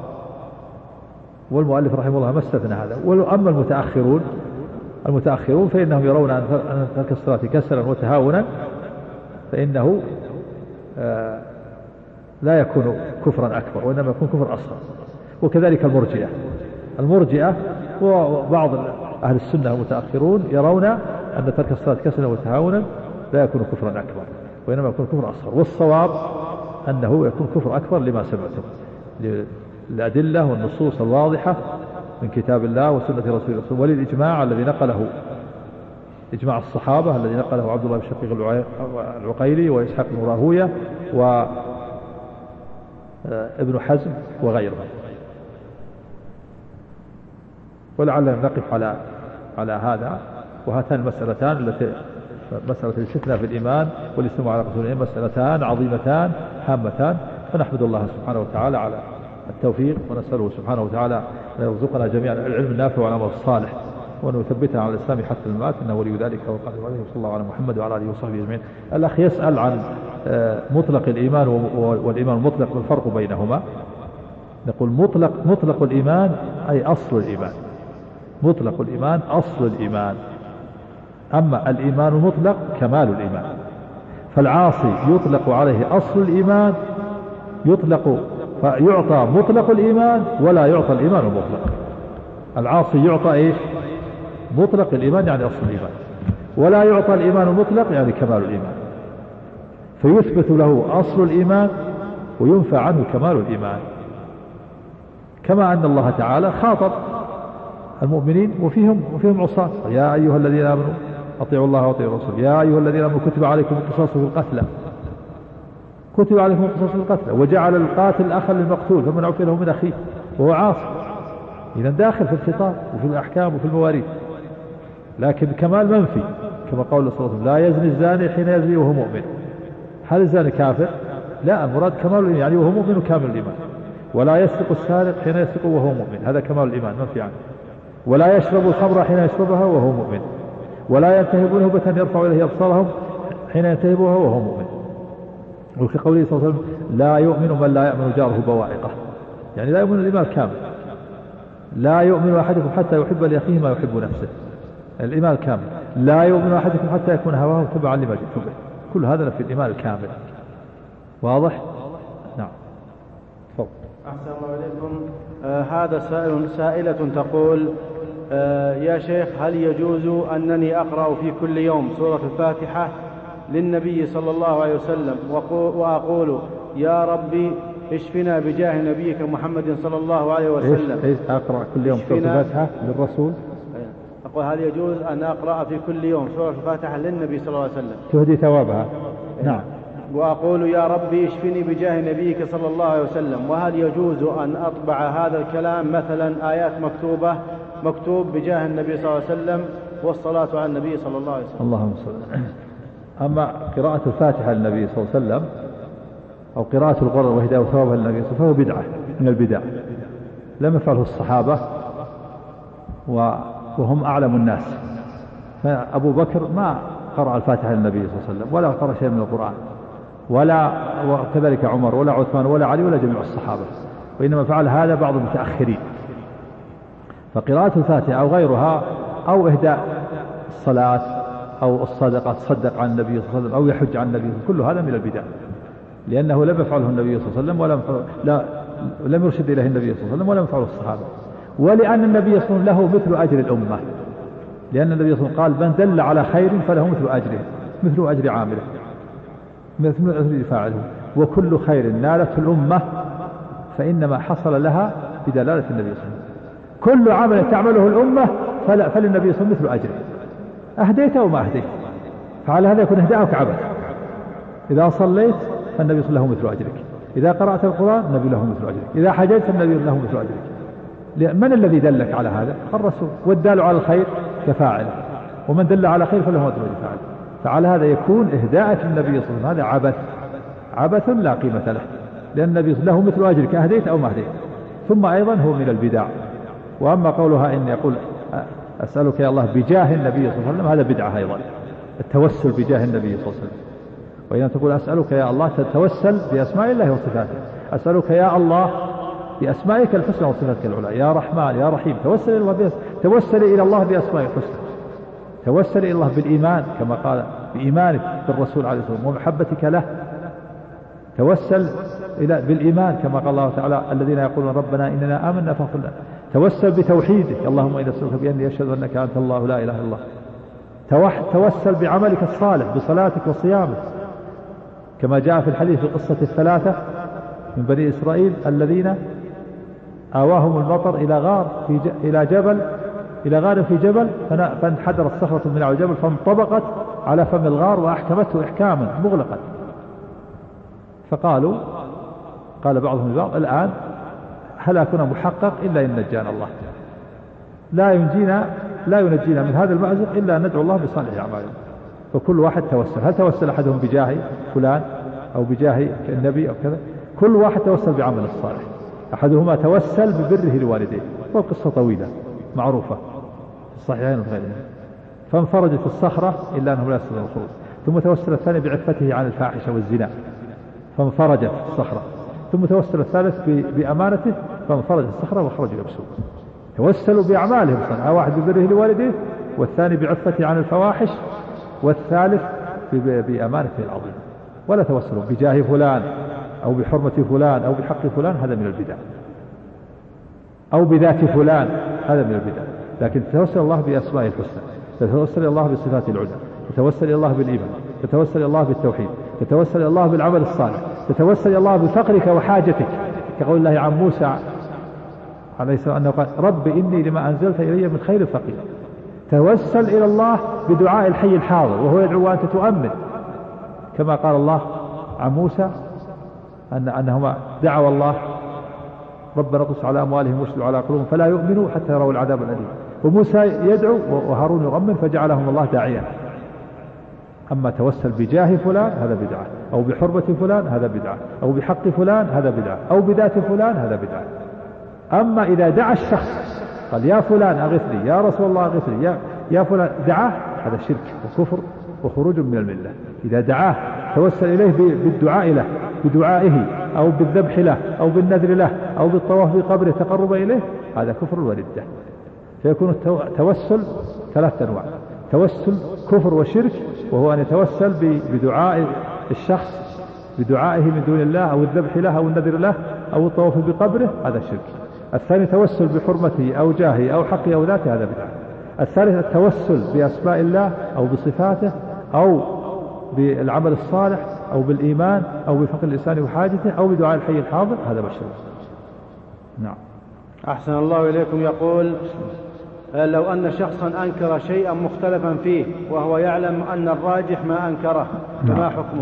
والمؤلف رحمه الله ما استثنى هذا. وأما المتأخرون المتأخرون فإنهم يرون أن ترك الصلاة كسلا وتهاونا فإنه آه لا يكون كفرا أكبر، وإنما يكون كفر أصغر. وكذلك المرجئة المرجئة وبعض أهل السنة المتأخرون يرون أن ترك الصلاة كسلا وتهاونا لا يكون كفرا أكبر، وإنما يكون كفر أصغر. والصواب أنه يكون كفر أكبر لما سمعتم، الأدلة والنصوص الواضحة من كتاب الله وسنة رسول الله وللإجماع الذي نقله إجماع الصحابة الذي نقله عبد الله بن شقيق العقيلي وإسحاق بن راهوية وابن حزم وغيرهم. ولعلنا نقف على على هذا. وهاتان المسألتان التي مسألة الاستثناء في الإيمان والاستماع على رسول الله مسألتان عظيمتان هامتان، فنحمد الله سبحانه وتعالى على التوفيق، ونسأله سبحانه وتعالى أن يرزقنا جميعا العلم النافع والعمل الصالح، وأن يثبتنا على الإسلام حتى الممات، إنه ولي ذلك والقادر عليه. وصلى الله على محمد وعلى آله وصحبه أجمعين. الأخ يسأل عن مطلق الإيمان والإيمان المطلق والفرق بينهما. نقول مطلق مطلق الإيمان أي أصل الإيمان، مطلق الإيمان أصل الإيمان، أما الإيمان المطلق كمال الإيمان. فالعاصي يطلق عليه أصل الإيمان، يطلق فيعطى مطلق الإيمان ولا يعطى الإيمان المطلق. العاصي يعطى إيش؟ مطلق الإيمان يعني أصل الإيمان، ولا يعطى الإيمان المطلق يعني كمال الإيمان، فيثبت له أصل الإيمان وينفى عنه كمال الإيمان. كما أن الله تعالى خاطب المؤمنين وفيهم وفيهم عصاة: يا أيها الذين آمنوا أطيعوا الله وأطيعوا الرسول، يا أيها الذين آمنوا كتب عليكم القصاص في القتلى، كتب عليكم القصاص في القتلى، وجعل القاتل أخا للمقتول فمن عفي له من أخيه وهو عاصي. إذا داخل في الخطاب وفي الأحكام وفي المواريث، لكن كمال منفي، كما قول صلى الله عليه وسلم: لا يزني الزاني حين يزني وهو مؤمن. هل الزاني كافر؟ لا، المراد كمال الإيمان يعني وهو مؤمن كامل الإيمان. ولا يسرق السارق حين يسرق وهو مؤمن، هذا كمال الإيمان منفي عنه. ولا يشرب الخمر حين يشربها وهو مؤمن. ولا ينتهب نهبة يرفع إليه أبصارهم حين ينتهبها وهو مؤمن. وفي قوله صلى الله عليه وسلم: لا يؤمن من لا يأمن جاره بوائقه، يعني لا يؤمن الإيمان كامل. لا يؤمن أحدكم حتى يحب لأخيه ما يحب نفسه، الإيمان الكامل. لا يؤمن أحدكم حتى يكون هواه تبعا لما جئت به، كل هذا في الإيمان الكامل. واضح؟ نعم. تفضل. أحسن الله إليكم. آه هذا سائل سائلة تقول: آه يا شيخ، هل يجوز أنني أقرأ في كل يوم سورة الفاتحة للنبي صلى الله عليه وسلم وأقول: يا ربي اشفنا بجاه نبيك محمد صلى الله عليه وسلم؟ إيش أقرأ كل يوم سورة الفاتحة للرسول؟ أقول: هل يجوز أن أقرأ في كل يوم سورة الفاتحة للنبي صلى الله عليه وسلم تهدي ثوابها؟ نعم. وأقول: يا ربي اشفني بجاه نبيك صلى الله عليه وسلم. وهل يجوز أن أطبع هذا الكلام مثلا آيات مكتوبة مكتوب بجاه النبي صلى الله عليه وسلم والصلاة على النبي صلى الله عليه وسلم؟ اللهم صل. أما قراءة الفاتحة للنبي صلى الله عليه وسلم أو قراءة القرآن وهداية وثوابها للنبي صلى الله عليه وسلم فهو بدعة من البدع، لم يفعله الصحابة وهم أعلم الناس. فأبو بكر ما قرأ الفاتحة للنبي صلى الله عليه وسلم ولا قرأ شيء من القرآن، ولا وكذلك عمر ولا عثمان ولا علي ولا جميع الصحابة، وإنما فعل هذا بعض المتأخرين. فقراءة الفاتحة أو غيرها أو إهداء الصلاة أو الصدقة تصدق عن النبي صلى الله عليه وسلم أو يحج عن النبي، كل هذا من البدع، لأنه لم يفعله النبي صلى الله عليه وسلم ولم لا لم يرشد إليه النبي صلى الله عليه وسلم ولم يفعله الصحابة. ولأن النبي صلى الله عليه وسلم له مثل أجر الأمة، لأن النبي صلى الله عليه وسلم قال: من دل على خير فله مثل أجره، مثل أجر عامله، مثل أجر فاعله. وكل خير نالته الأمة فإنما حصل لها بدلالة النبي صلى الله عليه وسلم. كل عمل تعمله الأمة فللنبي صلى الله عليه وسلم مثل أجره، أهديت أو ما أهديت، فعلى هذا يكون إهداءك عبث. إذا صليت فالنبي صلى الله عليه وسلم له مثل أجرك، إذا قرأت القرآن النبي له مثل أجرك، إذا حججت النبي له مثل أجرك. من الذي دلك على هذا؟ الرسول، والدال على الخير كفاعله، ومن دل على خير فله مثل فاعله. فعلى هذا يكون إهداءك النبي صلى الله عليه وسلم هذا عبث، عبث لا قيمة له، لأن النبي له مثل أجرك أهديت أو ما أهديت. ثم أيضا هو من البدع. وأما قولها إن يقول: أسألك يا الله بجاه النبي صلى الله عليه وسلم، هذا بدعة أيضا، التوسل بجاه النبي صلى الله عليه وسلم. وإن تقول: أسألك يا الله، تتوسل بأسماء الله وصفاته، أسألك يا الله بأسمائك الحسنى وصفاتك العلى، يا رحمن يا رحيم، توسل إلى الله توسل إلى الله بأسمائه الحسنى، توسل إلى الله بالإيمان كما قال: بإيمانك بالرسول عليه الصلاة والسلام ومحبتك له. توسل إلى بالإيمان كما قال الله تعالى: الذين يقولون ربنا إننا آمنا فاغفر لنا. توسل بتوحيدك: اللهم إني أسألك بأني أشهد أنك أنت الله لا إله إلا الله. توسل بعملك الصالح بصلاتك وصيامك، كما جاء في الحديث في قصة الثلاثة من بني إسرائيل الذين آواهم المطر إلى غار في ج... إلى جبل إلى غار في جبل فانحدرت صخرة من على الجبل فانطبقت على فم الغار وأحكمته إحكاما مغلقا. فقالوا قال بعضهم البعض الآن هلاكنا محقق إلا إن نجانا الله، لا ينجينا لا ينجينا من هذا المأزق إلا أن ندعو الله بصالح أعمالنا. فكل واحد توسل، هل توسل أحدهم بجاه فلان أو بجاه النبي أو كذا؟ كل واحد توسل بعمل الصالح. أحدهما توسل ببره لوالديه، والقصة طويلة معروفة في الصحيحين وغيرها. فانفرجت الصخرة إلا أنه لا يستطيع الخروج. ثم توسل الثاني بعفته عن الفاحشة والزنا فانفرجت الصخرة. ثم توسل الثالث بأمانته فانفرجت الصخرة وخرجوا يبسون. توسلوا بأعمالهم صنعا، واحد ببره لوالديه، والثاني بعفته عن الفواحش، والثالث بأمانته العظيمة. ولا توسلوا بجاه فلان أو بحرمة فلان أو بحق فلان، هذا من البدع، أو بذات فلان، هذا من البدع. لكن تتوسل الله بأسمائه الحسنى، تتوسل الله بصفات العلى، تتوسل الله بالإيمان، تتوسل الله بالتوحيد، تتوسل الله بالعمل الصالح، تتوسل الله بفقرك وحاجتك، كقول الله عن موسى عليه السلام أنه قال رب إني لما أنزلت إلي من خير فقير. توسل إلى الله بدعاء الحي الحاضر وهو يدعو وأنت تؤمن، كما قال الله عن موسى أن أنهما دعوا الله ربنا قص على أموالهم واشدد على قلوبهم فلا يؤمنوا حتى يروا العذاب الأليم. وموسى يدعو وهارون يؤمن فجعلهم الله داعيا. أما توسل بجاه فلان هذا بدعة، أو بحرمة فلان هذا بدعة، أو بحق فلان هذا بدعة، أو بذات فلان هذا بدعة. أما إذا دعا الشخص قال يا فلان أغثني، يا رسول الله أغثني، يا, يا فلان، دعاه، هذا شرك وكفر وخروج من الملة. إذا دعاه توسل إليه بالدعاء له، بدعائه أو بالذبح له أو بالنذر له أو بالطواف بقبره تقرب إليه، هذا كفر وردة. فيكون التوسل ثلاثة أنواع: توسل كفر وشرك، وهو أن يتوسل بدعاء الشخص بدعائه من دون الله أو الذبح له أو النذر له أو الطواف بقبره، هذا شرك. الثاني توسل بحرمته أو جاهه أو حقه أو ذاته، هذا بدعة. الثالث التوسل بأسماء الله أو بصفاته أو بالعمل الصالح أو بالإيمان أو بفقر الإنسان وحاجته أو بدعاء الحي الحاضر، هذا مشروع. نعم. أحسن الله إليكم. يقول لو أن شخصا أنكر شيئا مختلفا فيه وهو يعلم أن الراجح ما أنكره، فما حكمه؟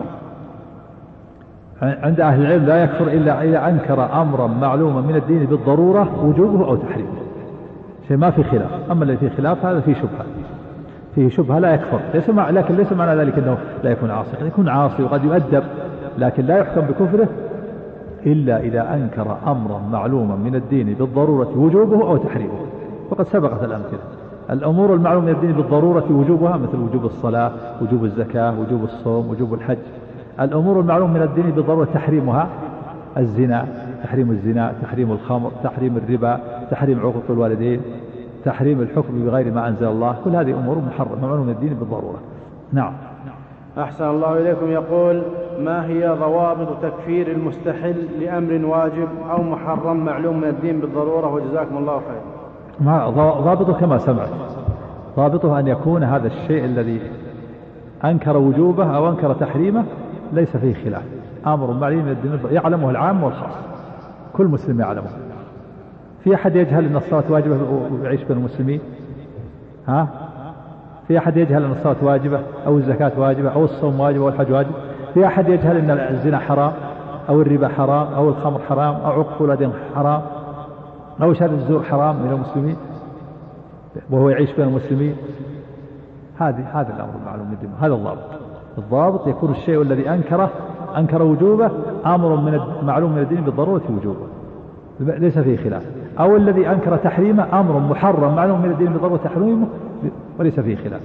عند أهل العلم لا يكفر إلا إذا أنكر أمرا معلوما من الدين بالضرورة وجوبه أو تحريمه، شيء ما في خلاف. أما الذي فيه خلاف هذا فيه شبهة، فيه شبهة لا يكفر. ليس مع لكن ليس معنى ذلك أنه لا يكون عاصي، قد يكون عاصي وقد يؤدب، لكن لا يحكم بكفره إلا إذا أنكر أمرا معلوما من الدين بالضرورة وجوبه أو تحريمه. وقد سبقت الأمثلة. الأمور المعلومة من الدين بالضرورة وجوبها مثل وجوب الصلاة، وجوب الزكاة، وجوب الصوم، وجوب الحج. الأمور المعلومة من الدين بالضرورة تحريمها: الزنا، تحريم الزنا، تحريم الخمر، تحريم الربا، تحريم عقوق الوالدين، تحريم الحكم بغير ما أنزل الله. كل هذه أمور محرمة معلومة من الدين بالضرورة. نعم. أحسن الله إليكم. يقول ما هي ضوابط تكفير المستحل لأمر واجب أو محرم معلوم من الدين بالضرورة؟ وجزاكم الله خير. ما ضابطه كما سمعت، ضابطه أن يكون هذا الشيء الذي أنكر وجوبه أو أنكر تحريمه ليس فيه خلاف، أمر معلوم من الدين يعلمه العام والخاص، كل مسلم يعلمه. في أحد يجهل أن الصلاة واجبة ويعيش بين المسلمين؟ ها؟ في أحد يجهل أن الصلاة واجبة أو الزكاة واجبة أو الصوم واجب أو الحج واجب؟ في أحد يجهل أن الزنا حرام أو الربا حرام أو الخمر حرام أو عقوق الوالدين حرام أو شهادة الزور حرام من المسلمين وهو يعيش بين المسلمين؟ هذه هذا الأمر المعلوم من الدين، هذا الضابط. الضابط يكون الشيء الذي أنكره أنكر وجوبه أمر من معلوم من الدين بالضرورة وجوبه ليس فيه خلاف، أو الذي أنكر تحريمه أمر محرم معلوم من الدين بالضرورة تحريمه وليس فيه خلاف.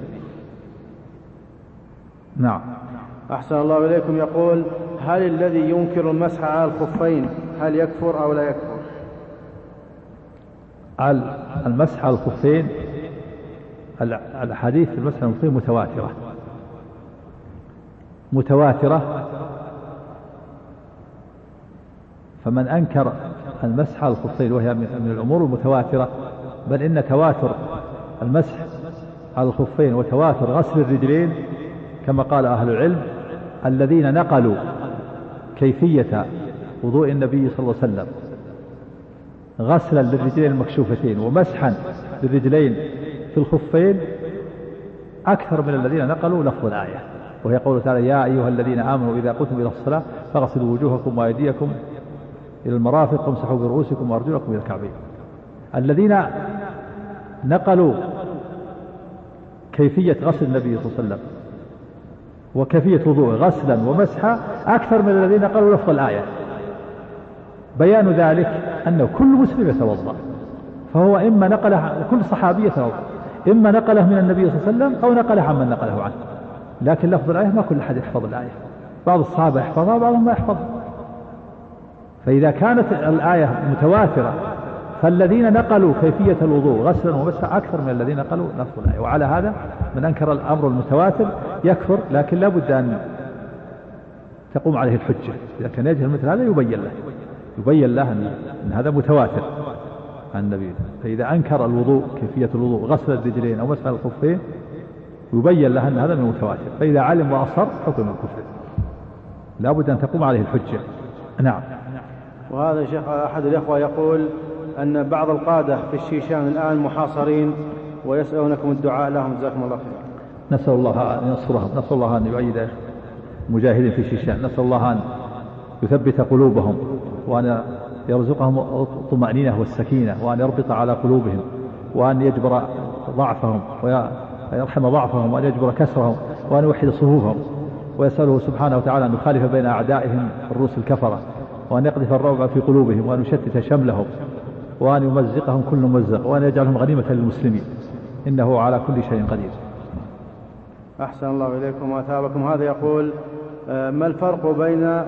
نعم. أحسن الله إليكم. يقول هل الذي ينكر المسح على الخفين هل يكفر أو لا يكفر؟ المسح على الخفين الحديث في المسح على الخفين متواترة متواترة فمن أنكر المسح على الخفين وهي من الأمور المتواترة، بل إن تواتر المسح على الخفين وتواتر غسل الرجلين كما قال أهل العلم الذين نقلوا كيفية وضوء النبي صلى الله عليه وسلم غسلا للرجلين المكشوفتين ومسحا للرجلين في الخفين أكثر من الذين نقلوا لفظ الآية، وهي قوله تعالى يا أيها الذين آمنوا إذا قمتم إلى الصلاة فاغسلوا وجوهكم وأيديكم إلى المرافق وامسحوا برؤوسكم وأرجلكم إلى الكعبين. الذين نقلوا كيفية غسل النبي صلى الله عليه وسلم وكيفية وضوءه غسلا ومسحا أكثر من الذين نقلوا لفظ الآية، بيان ذلك أنه كل مسلم يتوضأ، فهو إما نقله كل صحابي يتوضأ، إما نقله من النبي صلى الله عليه وسلم أو نقله عمن نقله عنه، لكن لفظ الآية ما كل أحد يحفظ الآية، بعض الصحابة يحفظها بعضهم ما يحفظها. فإذا كانت الآية متواترة فالذين نقلوا كيفية الوضوء غسلا ومسحا أكثر من الذين نقلوا لفظ الآية، وعلى هذا من أنكر الأمر المتواتر يكفر، لكن لا بد أن تقوم عليه الحجة. إذا كان يجهل مثل هذا يبين له يبين له أن هذا متواتر عن النبي. فإذا أنكر الوضوء كيفية الوضوء غسل الرجلين أو مسح الخفين يبين له أن هذا من المتواتر، فإذا علم وأصر حكم الكفر، لا بد أن تقوم عليه الحجة. نعم. وهذا شيخ أحد الإخوة يقول أن بعض القادة في الشيشان الآن محاصرين ويسألونكم الدعاء لهم، جزاكم الله خير. نسأل الله أن ينصرهم، نسأل الله أن يؤيد المجاهدين في الشيشان، نسأل الله أن يثبت قلوبهم وأن يرزقهم الطمأنينة والسكينة، وأن يربط على قلوبهم، وأن يجبر ضعفهم ويرحم ضعفهم، وأن يجبر كسرهم، وأن يوحد صفوفهم، ويسأله سبحانه وتعالى أن يخالف بين أعدائهم الروس الكفرة، وأن يقذف الرعب في قلوبهم، وأن يشتت شملهم، وأن يمزقهم كل ممزق، وأن يجعلهم غنيمة للمسلمين، إنه على كل شيء قدير. أحسن الله إليكم وأثابكم. هذا يقول ما الفرق بين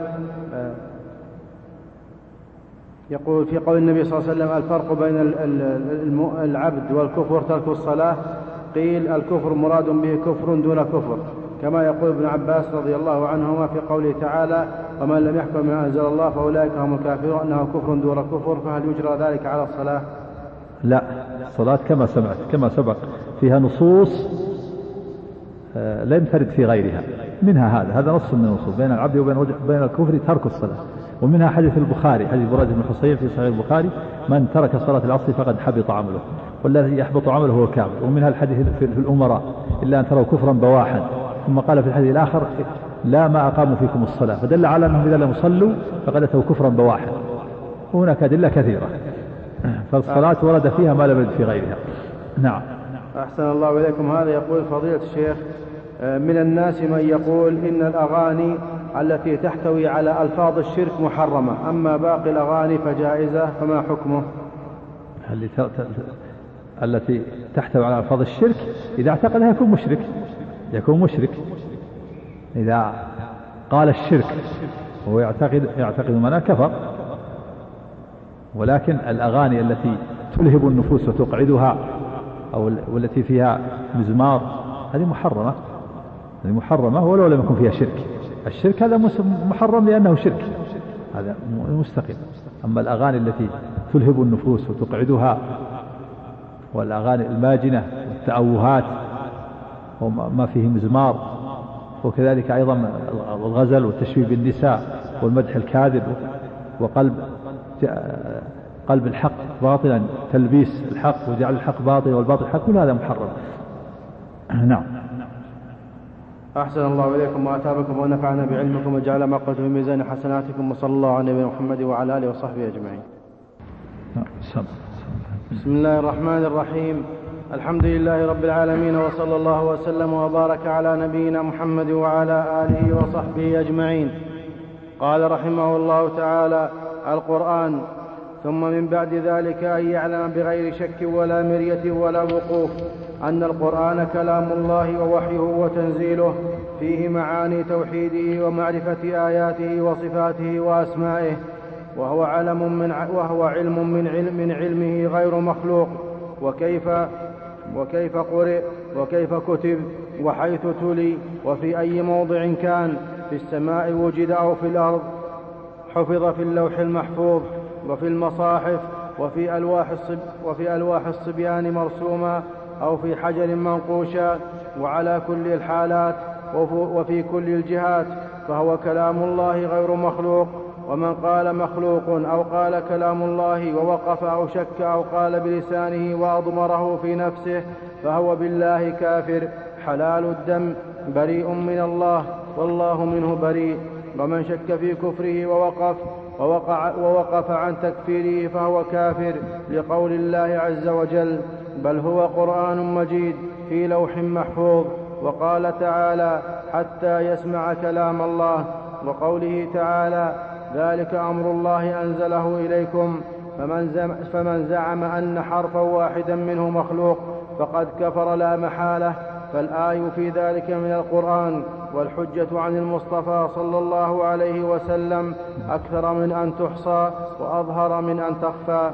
يقول في قول النبي صلى الله عليه وسلم الفرق بين العبد والكفر ترك الصلاة، قيل الكفر مراد به كفر دون كفر، كما يقول ابن عباس رضي الله عنهما في قوله تعالى ومن لم يحكم بما أنزل الله فأولئك هم الكافرون أنه كفر دون كفر، فهل يجرى ذلك على الصلاة؟ لا، الصلاة كما سمعت كما سبق فيها نصوص لم ترد في غيرها، منها هذا هذا نص من النصوص بين العبد وبين بين الكفر ترك الصلاة، ومنها حديث البخاري حديث بريدة بن حصين في صحيح البخاري من ترك صلاة العصر فقد حبط عمله والذي يحبط عمله هو كافر. ومنها الحديث في الأمراء إلا أن تروا كفرا بواحا، ثم قال في الحديث الآخر لا ما أقاموا فيكم الصلاة، فدل على أنهم إذا لم يصلوا فقد أتوا كفرا بواحا، وهناك أدلة كثيرة، فالصلاة ورد فيها ما لم يرد في غيرها. نعم. أحسن الله إليكم. هذا يقول فضيلة الشيخ من الناس من يقول إن الأغاني التي تحتوي على ألفاظ الشرك محرمة، أما باقي الأغاني فجائزة، فما حكمه؟ التي تحتوي على ألفاظ الشرك إذا اعتقدها يكون مشرك، يكون مشرك إذا قال الشرك وهو يعتقد يعتقد معناه كفر. ولكن الأغاني التي تلهب النفوس وتقعدها أو والتي فيها مزمار هذه محرمة، هذه محرمة ولو لم يكن فيها شرك. الشرك هذا محرم لأنه شرك، هذا مستقيم. أما الأغاني التي تلهب النفوس وتقعدها والأغاني الماجنة والتأوهات وما فيه مزمار، وكذلك أيضا الغزل والتشبيه بالنساء والمدح الكاذب وقلب قلب الحق باطلا، تلبيس الحق وجعل الحق باطل والباطل حق، كل هذا محرم. نعم. أحسن الله إليكم وأتابكم ونفعنا بعلمكم وجعل ما قلت في ميزان حسناتكم، وصلى الله على نبينا محمد وعلى آله وصحبه أجمعين. بسم الله الرحمن الرحيم. الحمد لله رب العالمين، وصلى الله وسلم وبارك على نبينا محمد وعلى آله وصحبه أجمعين. قال رحمه الله تعالى: القرآن. ثم من بعد ذلك أن يعلم بغير شك ولا مرية ولا وقوف أن القرآن كلام الله ووحيه وتنزيله، فيه معاني توحيده ومعرفة آياته وصفاته وأسمائه، وهو علم من وهو علم من علم من علمه غير مخلوق، وكيف وكيف قرئ وكيف كتب وحيث تلي وفي أي موضع كان، في السماء وجد أو في الأرض، حفظ في اللوح المحفوظ وفي المصاحف وفي ألواح الصب وفي ألواح الصبيان مرسوما، أو في حجر منقوشا، وعلى كل الحالات وفي كل الجهات فهو كلام الله غير مخلوق. ومن قال مخلوق أو قال كلام الله ووقف أو شك أو قال بلسانه وأضمره في نفسه فهو بالله كافر حلال الدم بريء من الله والله منه بريء. ومن شك في كفره ووقف, ووقع ووقف عن تكفيره فهو كافر، لقول الله عز وجل: بل هو قرآن مجيد في لوح محفوظ. وقال تعالى: حتى يسمع كلام الله. وقوله تعالى: ذلك أمر الله أنزله إليكم. فمن, فمن زعم أن حرفا واحدا منه مخلوق فقد كفر لا محالة. فالآي في ذلك من القرآن، والحجة عن المصطفى صلى الله عليه وسلم أكثر من أن تحصى وأظهر من أن تخفى.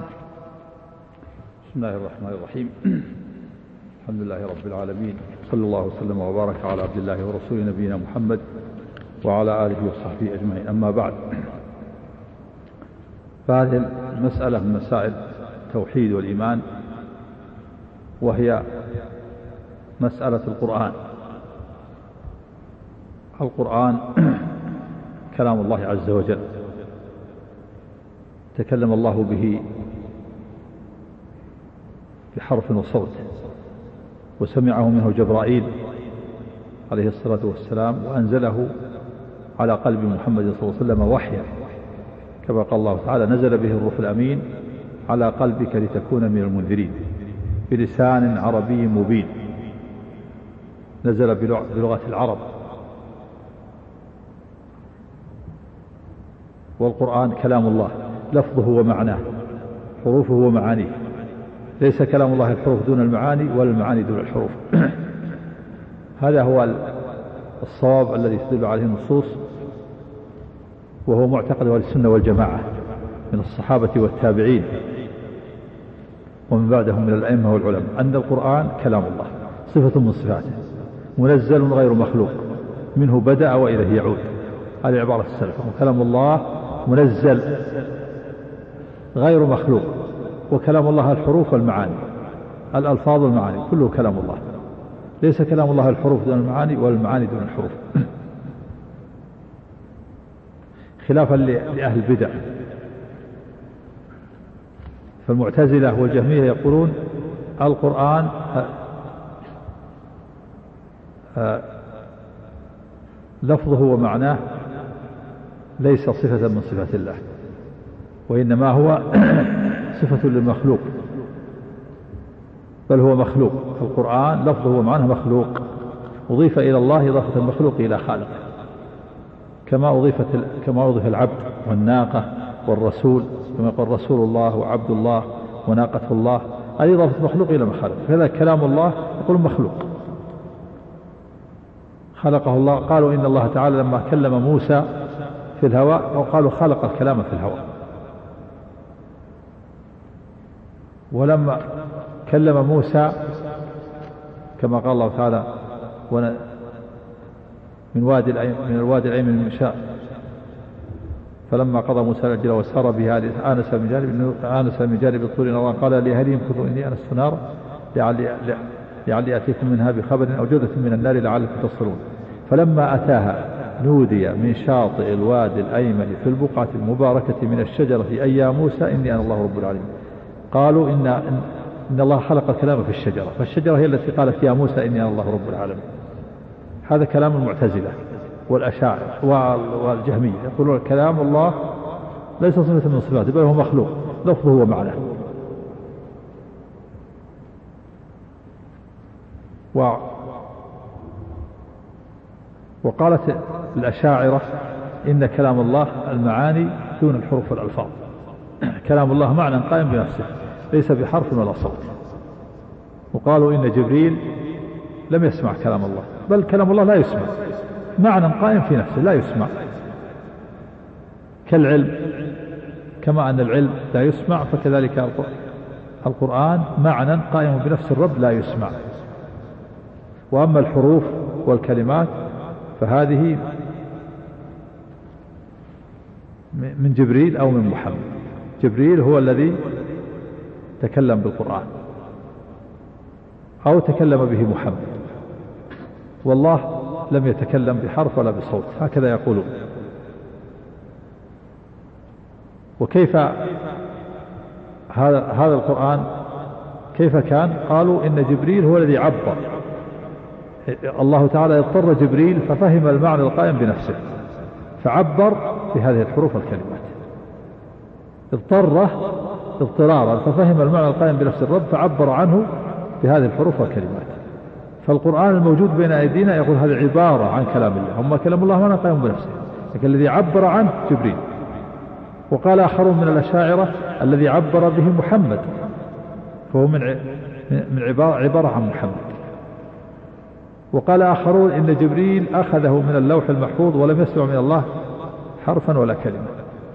بسم الله الرحمن الرحيم. الحمد لله رب العالمين، صلى الله وسلم وبارك على عبد الله ورسوله نبينا محمد وعلى آله وصحبه أجمعين. أما بعد، فهذه المسألة من مسائل التوحيد والإيمان، وهي مسألة القرآن. القرآن كلام الله عز وجل، تكلم الله به بحرف وصوت، وسمعه منه جبرائيل عليه الصلاة والسلام، وأنزله على قلب محمد صلى الله عليه وسلم وحيا، كما قال الله تعالى: نزل به الروح الأمين على قلبك لتكون من المنذرين بلسان عربي مبين. نزل بلغة العرب. والقرآن كلام الله لفظه ومعناه، حروفه ومعانيه، ليس كلام الله الحروف دون المعاني ولا المعاني دون الحروف. هذا هو الصواب الذي تدل عليه النصوص، وهو معتقد أهل السنة والجماعة من الصحابة والتابعين ومن بعدهم من الأئمة والعلماء، أن القرآن كلام الله صفة من صفاته، منزل غير مخلوق، منه بدأ وإليه يعود. هذه عبارة السلف: كلام الله منزل غير مخلوق. وكلام الله الحروف والمعاني، الألفاظ والمعاني كله كلام الله، ليس كلام الله الحروف دون المعاني والمعاني دون الحروف، خلافا لأهل البدع. فالمعتزلة والجهمية يقولون القرآن لفظه ومعناه ليس صفة من صفات الله، وإنما هو صفة للمخلوق، بل هو مخلوق. القرآن لفظه ومعناه مخلوق، أضيف إلى الله إضافة المخلوق إلى خالقه، كما أضيفت كما أضيف العبد والناقة والرسول، كما يقول رسول الله وعبد الله وناقة الله، هذه إضافة مخلوق إلى مخلوق. فهذا كلام الله يقول مخلوق، خلقه الله. قالوا إن الله تعالى لما كلم موسى في الهواء، أو قالوا خلق الكلام في الهواء. ولما كلم موسى كما قال الله تعالى: من وادي من الوادي الأيمن من شاء، فلما قضى موسى الأجل وسار بها آنس من جانب آنس من جانب الطور نارا قال لأهلهم كثوا إني آنست نارا لعلي لعلي آتيكم منها بخبر أو جودة من النار لعلكم تصلون. فلما أتاها نودي من شاطئ الوادي الأيمن في البقعة المباركة من الشجرة أي يا موسى إني أنا الله رب العالمين. قالوا إن إن الله خلق الكلام في الشجرة، فالشجرة هي التي قالت يا موسى إني أنا الله رب العالمين. هذا كلام المعتزلة والأشاعرة والجهمية، يقولون كلام الله ليس صفة من صفاته، بل هو مخلوق لفظه ومعناه. و وقالت الأشاعرة إن كلام الله المعاني دون الحروف والألفاظ، كلام الله معنى قائم بنفسه ليس بحرف ولا صوت. وقالوا إن جبريل لم يسمع كلام الله، بل كلام الله لا يسمع، معنى قائم في نفسه لا يسمع، كالعلم، كما أن العلم لا يسمع فكذلك القرآن معنى قائم بنفس الرب لا يسمع. وأما الحروف والكلمات فهذه من جبريل أو من محمد. جبريل هو الذي تكلم بالقرآن، أو تكلم به محمد، والله لم يتكلم بحرف ولا بصوت، هكذا يقولون. وكيف هذا هذا القرآن كيف كان؟ قالوا إن جبريل هو الذي عبر، الله تعالى اضطر جبريل ففهم المعنى القائم بنفسه فعبر بهذه الحروف والكلمات، اضطره اضطرارا ففهم المعنى القائم بنفس الرب فعبر عنه بهذه الحروف والكلمات. فالقرآن الموجود بين أيدينا يقول هذه عبارة عن كلام الله، هم كلام الله معنى قائم بنفسه، لكن الذي عبر عنه جبريل. وقال آخرون من الأشاعرة الذي عبر به محمد، فهو من من عبارة, عبارة عن محمد. وقال آخرون إن جبريل أخذه من اللوح المحفوظ ولم يسمع من الله حرفا ولا كلمة.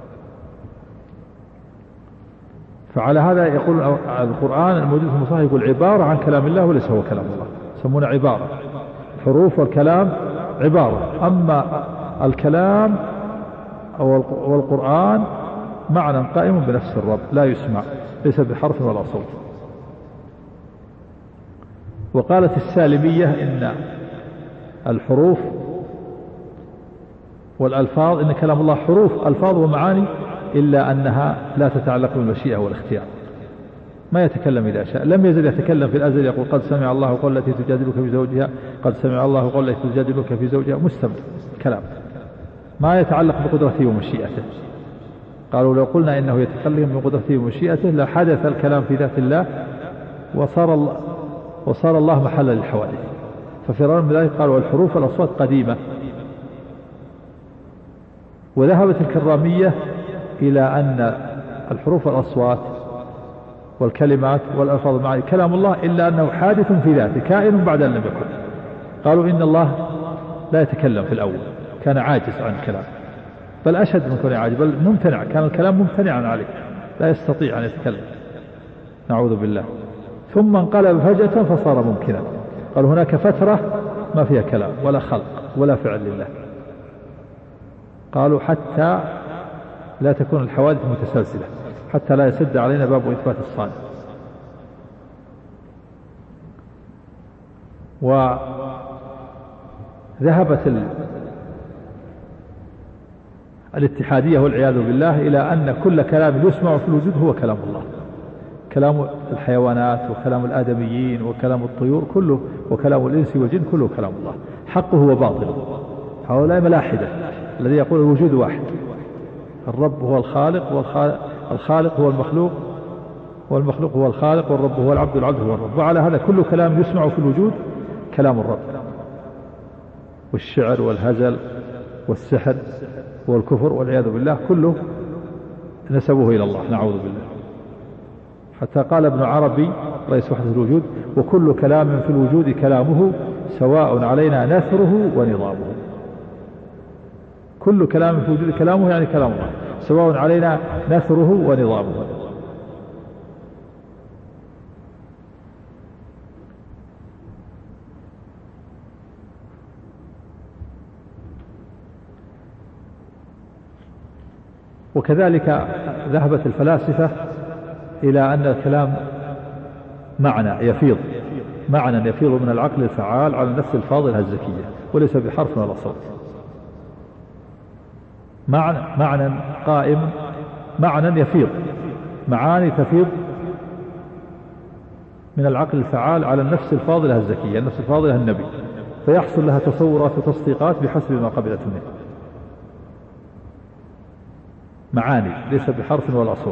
فعلى هذا يقول القرآن الموجود في المصحف يقول عبارة عن كلام الله وليس هو كلام الله، يسمونه عبارة. الحروف والكلام عبارة، أما الكلام والقرآن معنى قائم بنفس الرب لا يسمع، ليس بحرف ولا صوت. وقالت السالمية إن الحروف والألفاظ إن كلام الله حروف ألفاظ ومعاني، إلا أنها لا تتعلق بالمشيئة والاختيار، ما يتكلم إذا شاء، لم يزل يتكلم في الأزل يقول قد سمع الله قول التي تجادلك في زوجها، قد سمع الله قول التي تجادلك في زوجها، مستمر كلام ما يتعلق بقدرته ومشيئته. قالوا لو قلنا إنه يتكلم بقدرته ومشيئته لحدث الكلام في ذات الله وصار الله وصار الله محل للحوادث. ففرارا من ذلك قالوا الحروف والأصوات قديمة. وذهبت الكرامية إلى أن الحروف والأصوات والكلمات والألفاظ المعاني كلام الله، إلا أنه حادث في ذاته كائن بعد أن لم يكن. قالوا إن الله لا يتكلم في الأول، كان عاجز عن الكلام، بل أشد من كونه عاجز، بل ممتنع، كان الكلام ممتنعا عليه لا يستطيع أن يتكلم، نعوذ بالله. ثم انقلب فجأة فصار ممكنا. قالوا هناك فترة ما فيها كلام ولا خلق ولا فعل لله. قالوا حتى لا تكون الحوادث متسلسلة، حتى لا يسد علينا باب إثبات الصانع. وذهبت ال... الاتحادية والعياذ بالله إلى أن كل كلام يسمع في الوجود هو كلام الله، كلام الحيوانات وكلام الآدميين وكلام الطيور كله وكلام الإنس والجن كله كلام الله، حقه وباطله. هؤلاء ملاحدة الذي يقول الوجود واحد، الرب هو الخالق والخالق هو المخلوق والمخلوق هو الخالق والرب هو العبد والعبد هو الرب. وعلى هذا كل كلام يسمع في الوجود كلام الرب، والشعر والهزل والسحر والكفر والعياذ بالله كله نسبوه إلى الله، نعوذ بالله. حتى قال ابن عربي رئيس وحدة الوجود وكل كلام في الوجود كلامه سواء علينا نثره ونظامه. كل كلام في الوجود كلامه يعني كلام الله، سواء علينا نثره ونظامه. وكذلك ذهبت الفلاسفة إلى أن الكلام معنى يفيض معنى يفيض من العقل الفعال على النفس الفاضلة الزكية، وليس بحرف ولا صوت. معنى معنى قائم، معنى يفيض، معاني تفيض من العقل الفعال على النفس الفاضلة الزكية، النفس الفاضلة النبي، فيحصل لها تصورات وتصديقات بحسب ما قبلت منه. معاني ليس بحرف ولا صوت.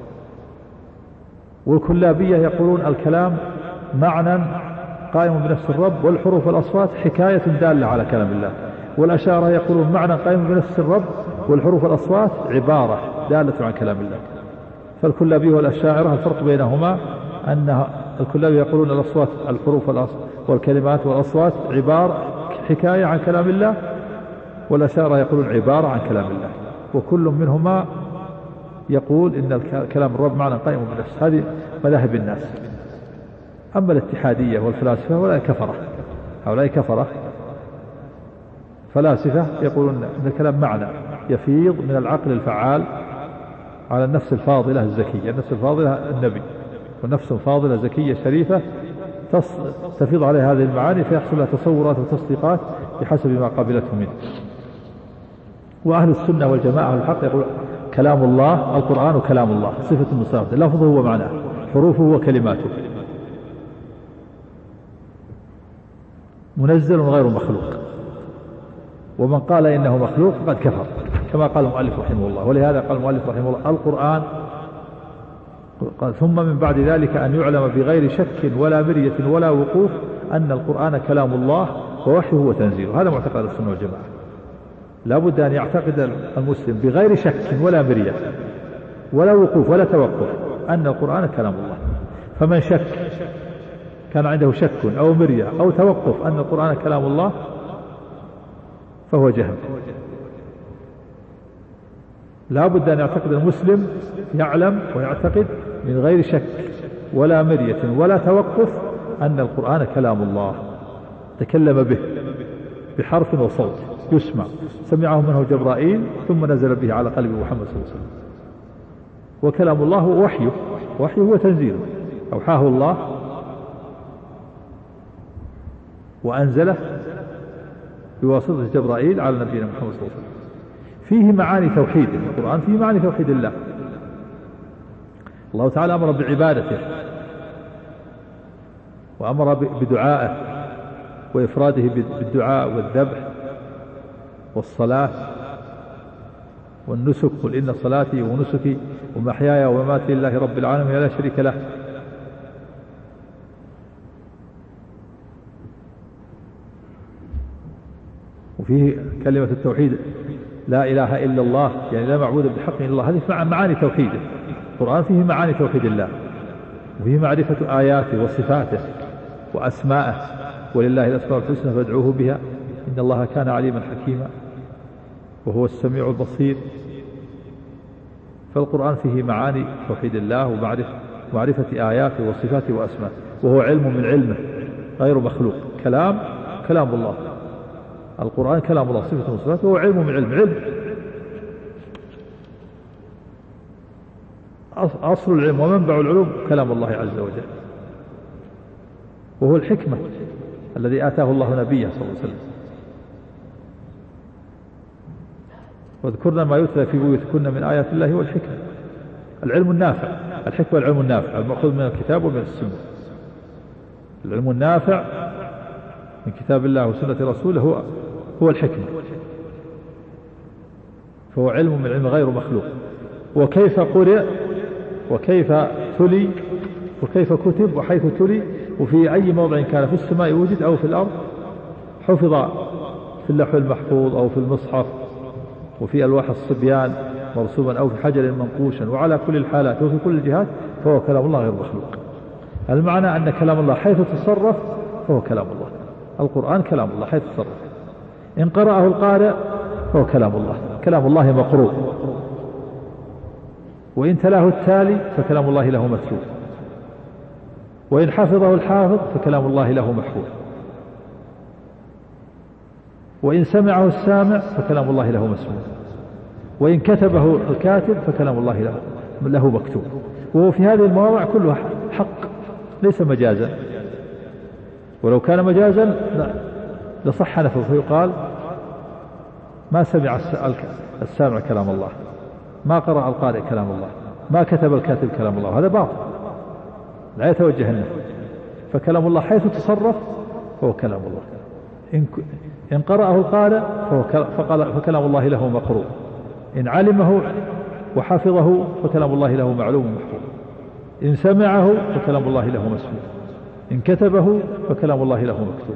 والكلابية يقولون الكلام معنى قائم بنفس الرب، والحروف والأصوات حكاية دالة على كلام الله. والأشاعرة يقولون معنى قائم بنفس الرب والحروف والأصوات عبارة دالة عن كلام الله. فالكلابية والأشاعرة الفرق بينهما أن الكلابية يقولون الأصوات الحروف والكلمات والأصوات عبارة حكاية عن كلام الله، والأشاعرة يقولون عبارة عن كلام الله. وكل منهما يقول إن كلام الرب معنى قائم بنفسه. هذه مذاهب الناس. أما الاتحادية والفلاسفة هؤلاء كفرة، هؤلاء كفرة فلاسفة يقولون أن الكلام معنى يفيض من العقل الفعال على النفس الفاضلة الزكية، النفس الفاضلة النبي، والنفس الفاضلة زكية شريفة تفيض عليه هذه المعاني فيحصل لها تصورات وتصديقات بحسب ما قبلته منه. وأهل السنة والجماعة الحق يقول كلام الله القرآن كلام الله صفة مصافة لفظه ومعناه حروفه وكلماته منزل غير مخلوق، ومن قال إنه مخلوق قد كفر كما قال المؤلف رحمه الله. ولهذا قال المؤلف رحمه الله القرآن قال ثم من بعد ذلك أن يعلم بغير شك ولا مرية ولا وقوف أن القرآن كلام الله ووحيه وتنزيله. هذا معتقد السنة والجماعة، لا بد أن يعتقد المسلم بغير شك ولا مرية ولا وقوف ولا توقف أن القرآن كلام الله. فمن شك كان عنده شك أو مرية أو توقف أن القرآن كلام الله فهو جهل. لا بد أن يعتقد المسلم يعلم ويعتقد من غير شك ولا مرية ولا توقف أن القرآن كلام الله تكلم به بحرف وصوت يسمع سمعه منه جبرائيل ثم نزل به على قلب محمد صلى الله عليه وسلم. وكلام الله هو وحيه، وحيه هو تنزيله أوحاه الله وأنزله بواسطة جبرائيل على نبينا محمد صلى الله عليه وسلم. فيه معاني توحيد القرآن، فيه معاني توحيد الله. الله تعالى أمر بعبادته وأمر بدعائه وإفراده بالدعاء والذبح والصلاة والنسك قل إن صلاتي ونسكي ومحياي ومماتي لله رب العالمين لا شريك له. وفيه كلمة التوحيد لا إله إلا الله يعني لا معبود بحق إلا الله. هذه معاني توحيده. القرآن فيه معاني توحيد الله وفيه معرفة آياته وصفاته وأسمائه ولله الأسماء الحسنى فادعوه بها إن الله كان عليما حكيما وهو السميع البصير. فالقرآن فيه معاني توحيد الله ومعرفة آياته وصفاته وأسمائه، وهو علم من علمه غير مخلوق. كلام كلام الله، القرآن كلام الله صفة وصفاته، وهو علم من علم علم أصل العلم ومنبع العلوم كلام الله عز وجل، وهو الحكمة الذي آتاه الله نبيه صلى الله عليه وسلم. واذكرنا ما يتلى في بيوتكن من آيات الله والحكمة. العلم النافع، الحكمة العلم النافع المأخوذ من الكتاب ومن السنة. العلم النافع من كتاب الله وسنة رسوله هو هو الحكمة، فهو علم من علم غير مخلوق. وكيف قرئ وكيف تلي وكيف كتب وحيث تلي وفي أي موضع كان في السماء وجد أو في الأرض حفظ في اللوح المحفوظ أو في المصحف وفي ألواح الصبيان مرسوما أو في حجر منقوشا وعلى كل الحالات وفي كل الجهات فهو كلام الله غير مخلوق. المعنى أن كلام الله حيث تصرف فهو كلام الله. القرآن كلام الله حيث تصرف. إن قرأه القارئ فهو كلام الله، كلام الله مقروء. وإن تلاه التالي فكلام الله له متلو. وإن حفظه الحافظ فكلام الله له محفوظ. وإن سمعه السامع فكلام الله له مسموع. وإن كتبه الكاتب فكلام الله له, له مكتوب. وهو في هذه المواضع كلها حق ليس مجازا، ولو كان مجازا لصح نفسه فيقال ما سمع السامع كلام الله، ما قرأ القارئ كلام الله، ما كتب الكاتب كلام الله. هذا باطل لا يتوجه النفس. فكلام الله حيث تصرف فهو كلام الله. إن, إن قرأه القارئ فهو فكلام الله له مقروء. إن علمه وحفظه فكلام الله له معلوم محفوظ. إن سمعه فكلام الله له مسموع. إن كتبه فكلام الله له مكتوب.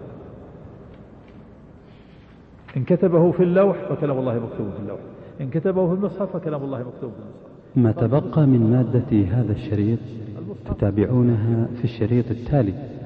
إن كتبه في اللوح فكلام الله مكتوب في اللوح. إن كتبه في المصحف فكلام الله مكتوب في المصحف. ما تبقى من مادة هذا الشريط تتابعونها في الشريط التالي.